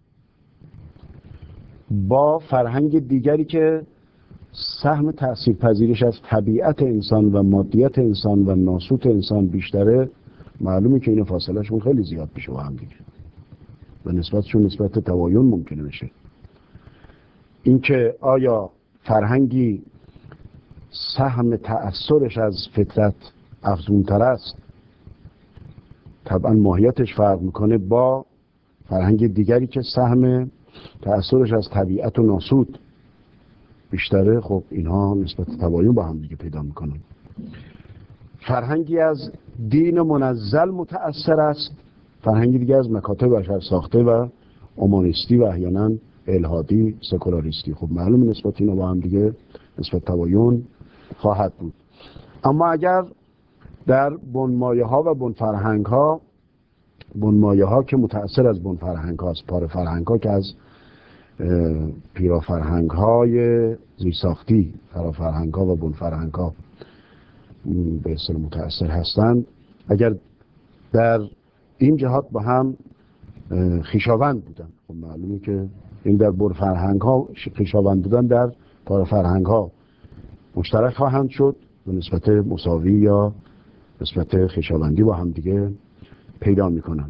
با فرهنگ دیگری که سهم تأثیر پذیرش از طبیعت انسان و مادیت انسان و ناسوت انسان بیشتره، معلومه که این فاصله شون خیلی زیاد میشه با هم دیگه و نسبتشون نسبت توایون ممکنه بشه. اینکه آیا فرهنگی سهم تأثیرش از فطرت افزونتر است، طبعا ماهیتش فرق میکنه با فرهنگ دیگری که سهم تأثیرش از طبیعت و ناسود بیشتره. خب اینها نسبت تباین با هم دیگه پیدا میکنن. فرهنگی از دین منزل متأثر است، فرهنگی دیگه از مکاتب بشر ساخته و اومانیستی و احیانا الحادی سکولاریستی. خب معلوم نسبت اینا با هم دیگه نسبت تباین خواهد بود. اما اگر در بنمایه ها و بن فرهنگ ها، بنمایه ها که متأثر از بن فرهنگ هاست، پار فرهنگ ها که از پیرا فرهنگ های زیرساختی، فرا فرهنگ ها و بن فرهنگ ها به اصطلاح متأثر هستند، اگر در این جهات با هم خویشاوند بودن، خب معلومه که این در بن فرهنگ ها خویشاوند بودن در پار فرهنگ ها مشترک خواهند شد و نسبت مساوی یا نسبت خویشاوندی با هم دیگه پیدا میکنن.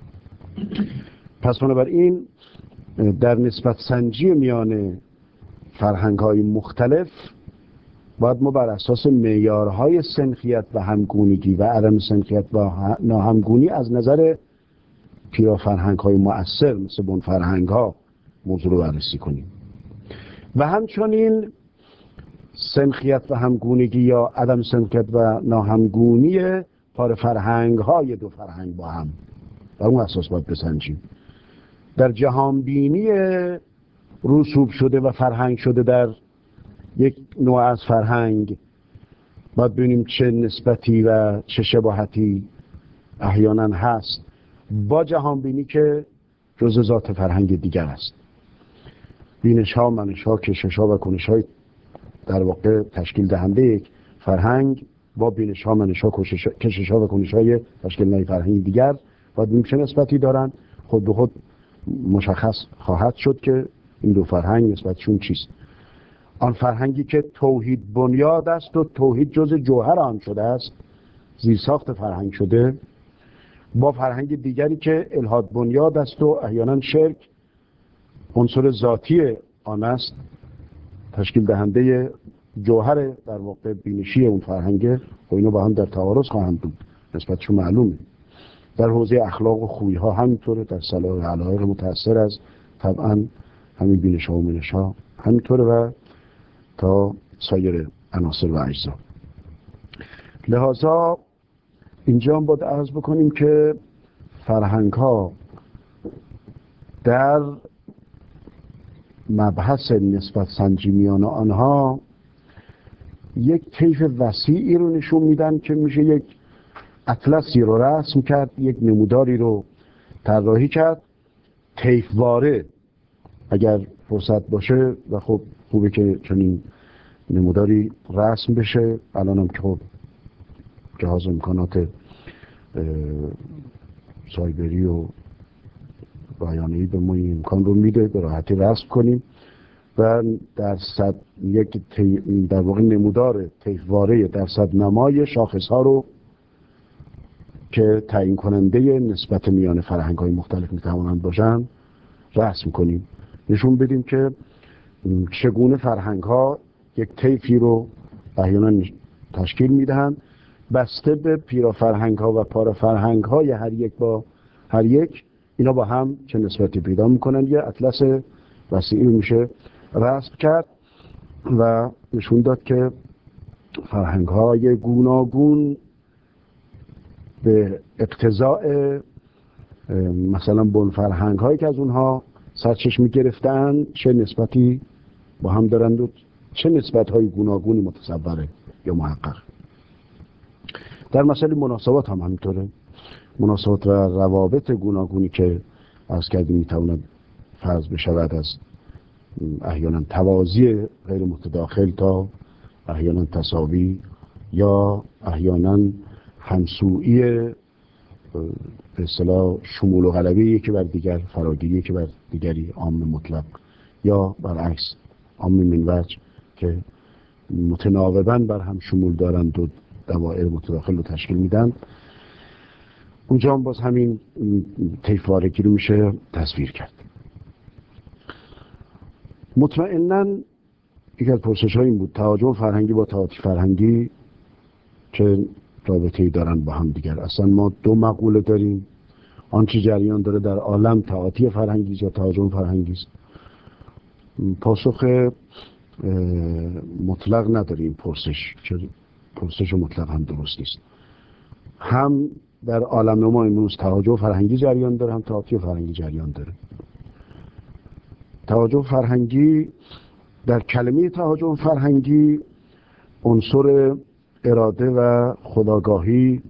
پس بنابراین در نسبت سنجی میان فرهنگ های مختلف باید ما بر اساس معیارهای سنخیت و همگونیگی و عدم سنخیت و ناهمگونی از نظر پیرا فرهنگ های مؤثر مثل بن فرهنگ ها موضوع رو بررسی کنیم و همچنین سنخیت و همگونیگی یا عدم سنخیت و ناهمگونی پار فرهنگ های دو فرهنگ با هم بر اون اساس باید بسنجیم. در جهانبینی رسوب شده و فرهنگ شده در یک نوع از فرهنگ باید ببینیم چه نسبتی و چه شباهتی احیانا هست با جهانبینی که جزء ذات فرهنگ دیگر است. بینش ها، منش ها، کشش ها و کنش های در واقع تشکیل دهنده یک فرهنگ با بینش ها، منش ها، کشش ها و کنش های تشکیل دهنده فرهنگ دیگر باید ببینیم چه نسبتی دارن. خود به خود مشخص خواهد شد که این دو فرهنگ نسبتشون چیست. آن فرهنگی که توحید بنیاد است و توحید جز جوهر آن شده است، زیرساخت فرهنگ شده، با فرهنگ دیگری که الحاد بنیاد است و احیانا شرک عنصر ذاتی آن است، تشکیل دهنده جوهر در واقع بینشی اون فرهنگ، و اینا با هم در تعارض خواهند بود، نسبتشون معلومه. در حوزه اخلاق و خوی ها همینطوره، در صلاح علایق متأثر از طبعا همین بینش ها و منش ها همینطوره و تا سایر عناصر و اجزا. لذا اینجا هم باید عرض بکنیم که فرهنگ ها در مبحث نسبت سنجی میان آنها یک طیف وسیعی رو نشون میدن که میشه یک اطلسی رو رسم کرد، یک نموداری رو طراحی کرد طیفواره اگر فرصت باشه، و خب خوبه که چنین نموداری رسم بشه. الان هم که خب جهاز امکانات سایبری و بیانیه‌ای به ما این امکان رو میده به راحتی رسم کنیم و در صد یک تی... در واقع نمودار طیفواره در صد نمای شاخص ها رو که تعیین کننده نسبت میان فرهنگ های مختلف میتوانند باشند رسم کنیم، نشون بدیم که چگونه فرهنگ ها یک طیفی رو احیانا تشکیل میدهند بسته به پیرا فرهنگ ها و پارا فرهنگ های هر یک با هر یک، اینا با هم چه نسبتی پیدا میکنن. یه اطلس وسیعی میشه رسم کرد و نشون داد که فرهنگ های گوناگون به اقتضاء مثلا بن فرهنگ هایی که از اونها سرچشمه گرفتن چه نسبتی با هم دارند و چه نسبت های گوناگونی متصوره یا محقق. در مسئله مناسبات هم همینطوره. مناسبات و روابط گوناگونی که عرض کردیم میتواند فرض بشود از احیانا توازی غیر متداخل تا احیانا تساوی یا احیانا همسویی به اصطلاح شمول و غلبه یکی بر دیگر، فراگیری یکی بر دیگری، عام مطلق، یا برعکس عام من وجه که متناوباً بر هم شمول دارند و دوائر متداخل رو تشکیل میدن. اونجا هم باز همین طیفوارگی رو میشه تصویر کرد. مطمئناً یکی از پرسش ها این بود تهاجم فرهنگی با تئاتر فرهنگی چه رابطه‌ای دارن با هم دیگر. اصلا ما دو مقوله داریم، آنچه جریان داره در عالم تئاتر فرهنگی یا تهاجم فرهنگی است. پاسخ مطلق نداریم پرسش، چون پرسش مطلق هم درست نیست. هم در عالم ما امروز تهاجم فرهنگی جریان داره، هم تئاتر فرهنگی جریان داره. تهاجم فرهنگی، در کلمه تهاجم فرهنگی عنصر اراده و خودآگاهی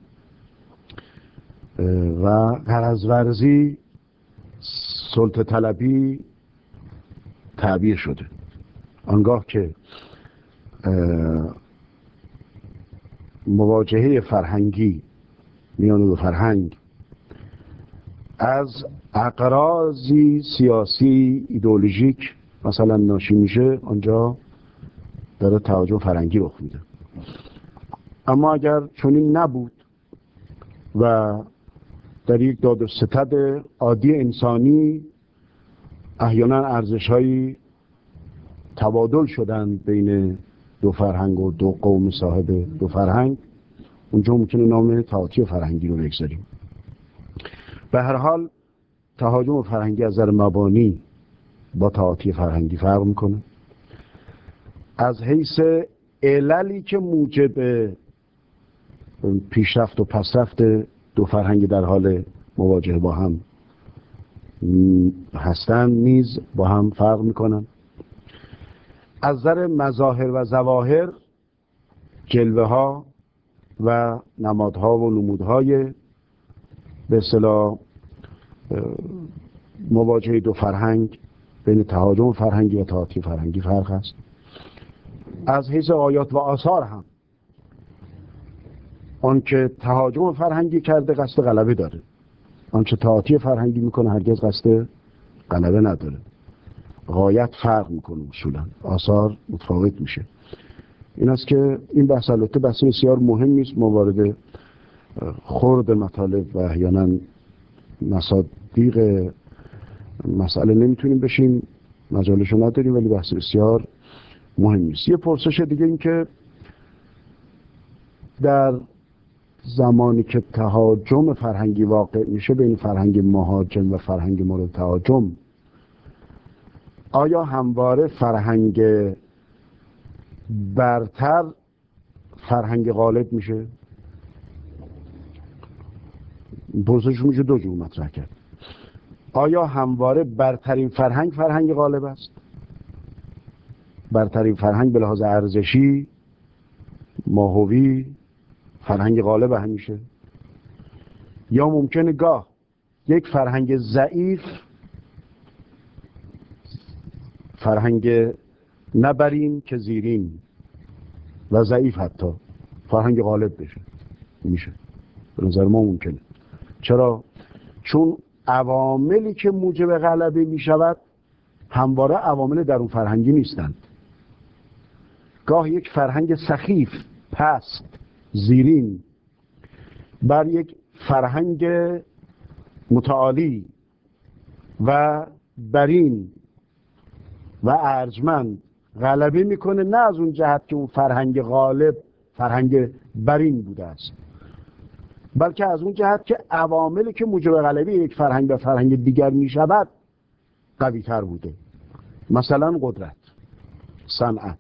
و غرض‌ورزی، سلطه طلبی تعبیر شده. آنگاه که مواجهه فرهنگی میان دو فرهنگ از اغراضی سیاسی ایدئولوژیک مثلا ناشی میشه، آنجا داره تهاجم فرهنگی رخ میده. اما اگر چنین نبود و در یک داد و ستد عادی انسانی احیانا ارزش‌هایی تبادل شدن بین دو فرهنگ و دو قوم صاحب دو فرهنگ، اونجا ممکنه نام تئاتر فرهنگی رو بگذاریم. به هر حال تهاجم فرهنگی از نظر مبانی با تئاتر فرهنگی فرق میکنه. از حیث عللی که موجب پیشرفت و پسرفت دو فرهنگ در حال مواجهه با هم هستن نیز با هم فرق میکنن. از نظر مظاهر و ظواهر، جلوه ها و نمادها و نمودهای به اصطلاح مواجهه دو فرهنگ بین تهاجم فرهنگی و تئاتر فرهنگی فرق است. از حیث آیات و آثار هم آنچه تهاجم فرهنگی کرده قصد غلبه داره، آنچه تئاتر فرهنگی میکنه هرگز قصد غلبه نداره. غایت فرق میکنه، اصولا آثار متفاوت میشه. این است که این بحث البته بحث بسیار مهمی است. ما وارد خرد مطالب و احیانا مصادیق مسئله نمیتونیم بشیم، مجالشو نداریم، ولی بحث بسیار مهمی است. یه پرسش دیگه این که در زمانی که تهاجم فرهنگی واقع میشه بین فرهنگ مهاجم و فرهنگ مورد تهاجم، آیا همواره فرهنگ برتر فرهنگ غالب میشه؟ پرسش میشه دو جور مطرح کرد. آیا همواره برترین فرهنگ فرهنگ غالب است؟ برترین فرهنگ به لحاظ ارزشی، ماهوی، فرهنگ غالب همیشه؟ یا ممکنه گاه یک فرهنگ ضعیف، فرهنگ نبرین که زیرین و ضعیف حتی، فرهنگ غالب بشه؟ میشه، به نظر ما ممکنه. چرا؟ چون عواملی که موجب غلبه میشود همواره عوامل درون فرهنگی نیستند. گاه یک فرهنگ سخیف، پست، زیرین بر یک فرهنگ متعالی و برین و ارجمند غلبه میکنه، نه از اون جهت که اون فرهنگ غالب فرهنگ برین بوده است، بلکه از اون جهت که عواملی که موجب غلبه یک فرهنگ به فرهنگ دیگر میشود قوی تر بوده. مثلا قدرت، صنعت.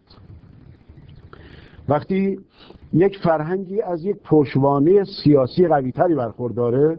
وقتی یک فرهنگی از یک پشتوانه سیاسی قوی تری برخورداره،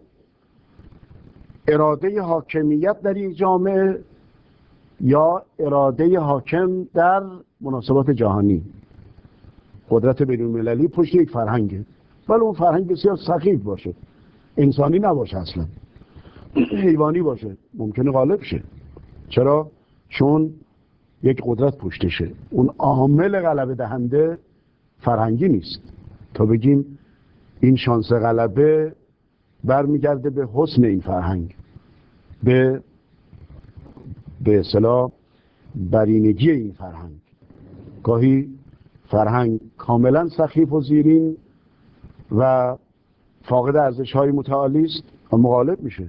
اراده حاکمیت در یک جامعه یا اراده حاکم در مناسبات جهانی، قدرت بین المللی پشت یک فرهنگه، ولی اون فرهنگ بسیار سخیف باشه، انسانی نباشه، اصلا حیوانی باشه، ممکنه غالب شه. چرا؟ چون یک قدرت پشتشه. اون عامل غلبه دهنده فرهنگی نیست تا بگیم این شانس غلبه برمیگرده به حسن این فرهنگ، به به اصطلاح برینگی این فرهنگ. گاهی فرهنگ کاملا سخیف و زیرین و فاقد ارزش‌های متعالی است و مغالب میشه،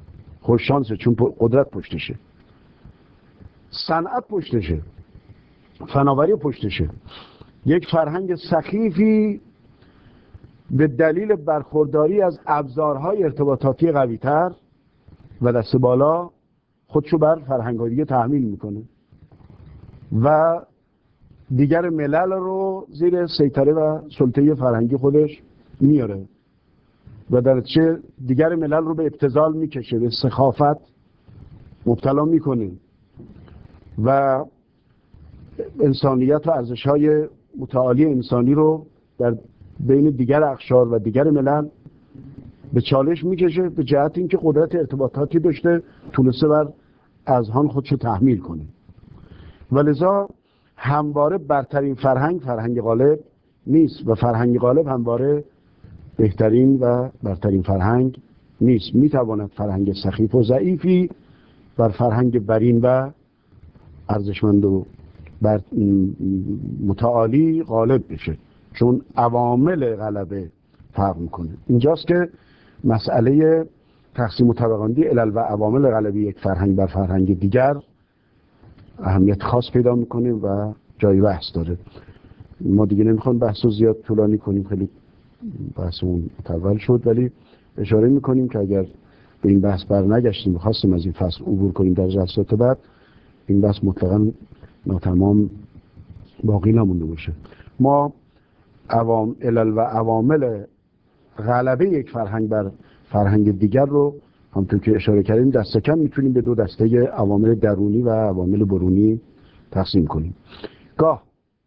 خوش شانسه، چون قدرت پشتشه، صنعت پشتشه. فناوری پشتشه. یک فرهنگ سخیفی به دلیل برخورداری از ابزارهای ارتباطاتی قوی‌تر و دست بالا خودشو بر فرهنگ‌های دیگه تحمیل میکنه و دیگر ملل رو زیر سیطره و سلطه فرهنگی خودش میاره و در چه دیگر ملل رو به ابتذال میکشه، به سخافت مبتلا میکنه و انسانیت و ارزش‌های متعالی انسانی رو در بین دیگر اقشار و دیگر ملل به چالش میکشه، به جهت اینکه قدرت ارتباطاتی داشته تونسته بر اذهان خودشو تحمیل کنه. ولذا همواره برترین فرهنگ فرهنگ غالب نیست و فرهنگ غالب همواره بهترین و برترین فرهنگ نیست. میتواند فرهنگ سخیف و ضعیفی بر فرهنگ برین و ارزشمند و بر متعالی غالب بشه، چون عوامل غلبه فرق میکنه. اینجاست که مسئله تقسیم و طبقه‌بندی علل و عوامل غلبه یک فرهنگ بر فرهنگ دیگر اهمیت خاص پیدا میکنه و جای بحث داره. ما دیگه نمیخوام بحث رو زیاد طولانی کنیم، خیلی بحثمون مطول شد، ولی اشاره میکنیم که اگر به این بحث بر نگشتیم و خواستیم از این فصل عبور کنیم در جلسات بعد، این بحث مطلقاً ناتمام باقی نمونده باشه. ما عوام علل و عوامل غلبه یک فرهنگ بر فرهنگ دیگر رو همونطور که اشاره کردیم دست کم میتونیم به دو دسته عوامل درونی و عوامل برونی تقسیم کنیم. گاه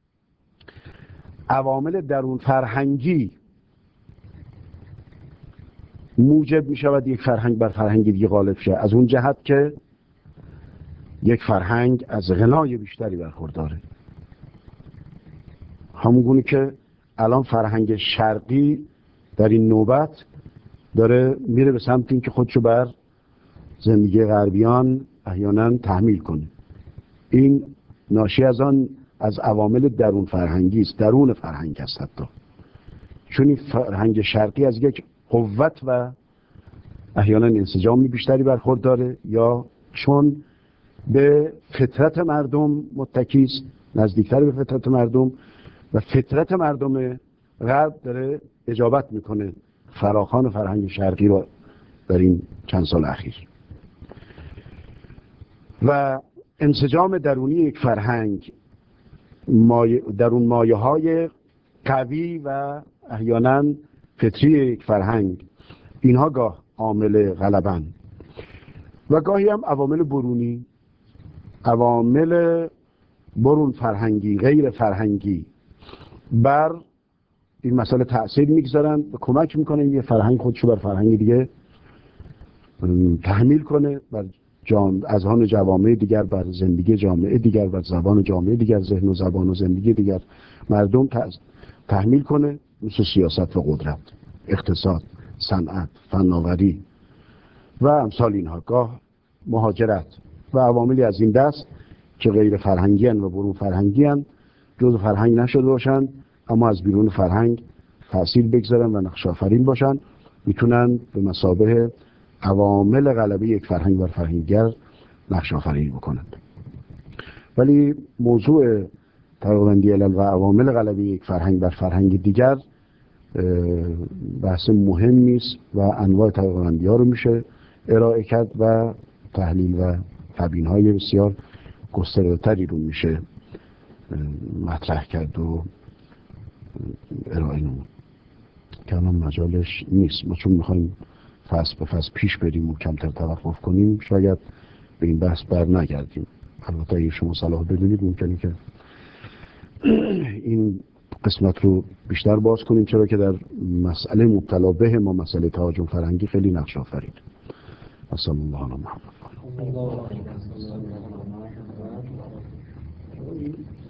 عوامل درون فرهنگی موجب میشود یک فرهنگ بر فرهنگ دیگه غالب شه، از اون جهت که یک فرهنگ از غنای بیشتری برخورداره. همونگونه که الان فرهنگ شرقی در این نوبت داره میره به سمت این که خودشو بر زندگی غربیان احیانا تحمیل کنه. این ناشی از آن از عوامل درون فرهنگی است، درون فرهنگ است حتی، چون این فرهنگ شرقی از یک قوت و احیانا انسجام بیشتری برخورداره، یا چون به فطرت مردم متکی است، نزدیکتر به فطرت مردم و فطرت مردم غرب داره اجابت میکنه فراخوان فرهنگ شرقی رو در این چند سال اخیر. و انسجام درونی یک فرهنگ مایه درون مایه های قوی و احیانا فطری یک فرهنگ، اینها گاه عامل غلبن و گاهی هم عوامل برونی، عوامل برون فرهنگی غیر فرهنگی بر این مسئله تأثیر میگذارن و کمک میکنن یه فرهنگ خودشو بر فرهنگ دیگه تحمیل کنه، بر جام اذهان جوامع دیگر، بر زندگی جامعه دیگر، بر زبان جامعه دیگر، ذهن و زبان و زندگی دیگر مردم تحمیل کنه، مثل سیاست و قدرت، اقتصاد، صنعت، فناوری و امثال اینها. گاه مهاجرت و عواملی از این دست که غیر فرهنگی هن و برون فرهنگی هن، جز فرهنگ نشده باشن اما از بیرون فرهنگ تأثیر بگذارن و نقش آفرین باشن، میتونن به مثابه عوامل غلبه یک فرهنگ بر فرهنگ دیگر نقش آفرینی بکنند. ولی موضوع طبقه‌بندی علل و عوامل غلبه یک فرهنگ بر فرهنگ دیگر بحث مهمی است و انواع طبقه‌بندی ها رو میشه ارائه کرد و تحلیل و تبیین های بسیار گسترده‌تری رو میشه مطرح کرد و ارائه نمود که الان مجالش نیست. ما چون میخوایم فصل به فصل پیش بریم و کمتر توقف کنیم شاید به این بحث بر نگردیم. البته اگه شما صلاح بدونید ممکنه که این قسمت رو بیشتر باز کنیم، چرا که در مسئله مبتلا به ما مسئله تهاجم فرهنگی خیلی نقش آفرید. صلی الله علی محمد.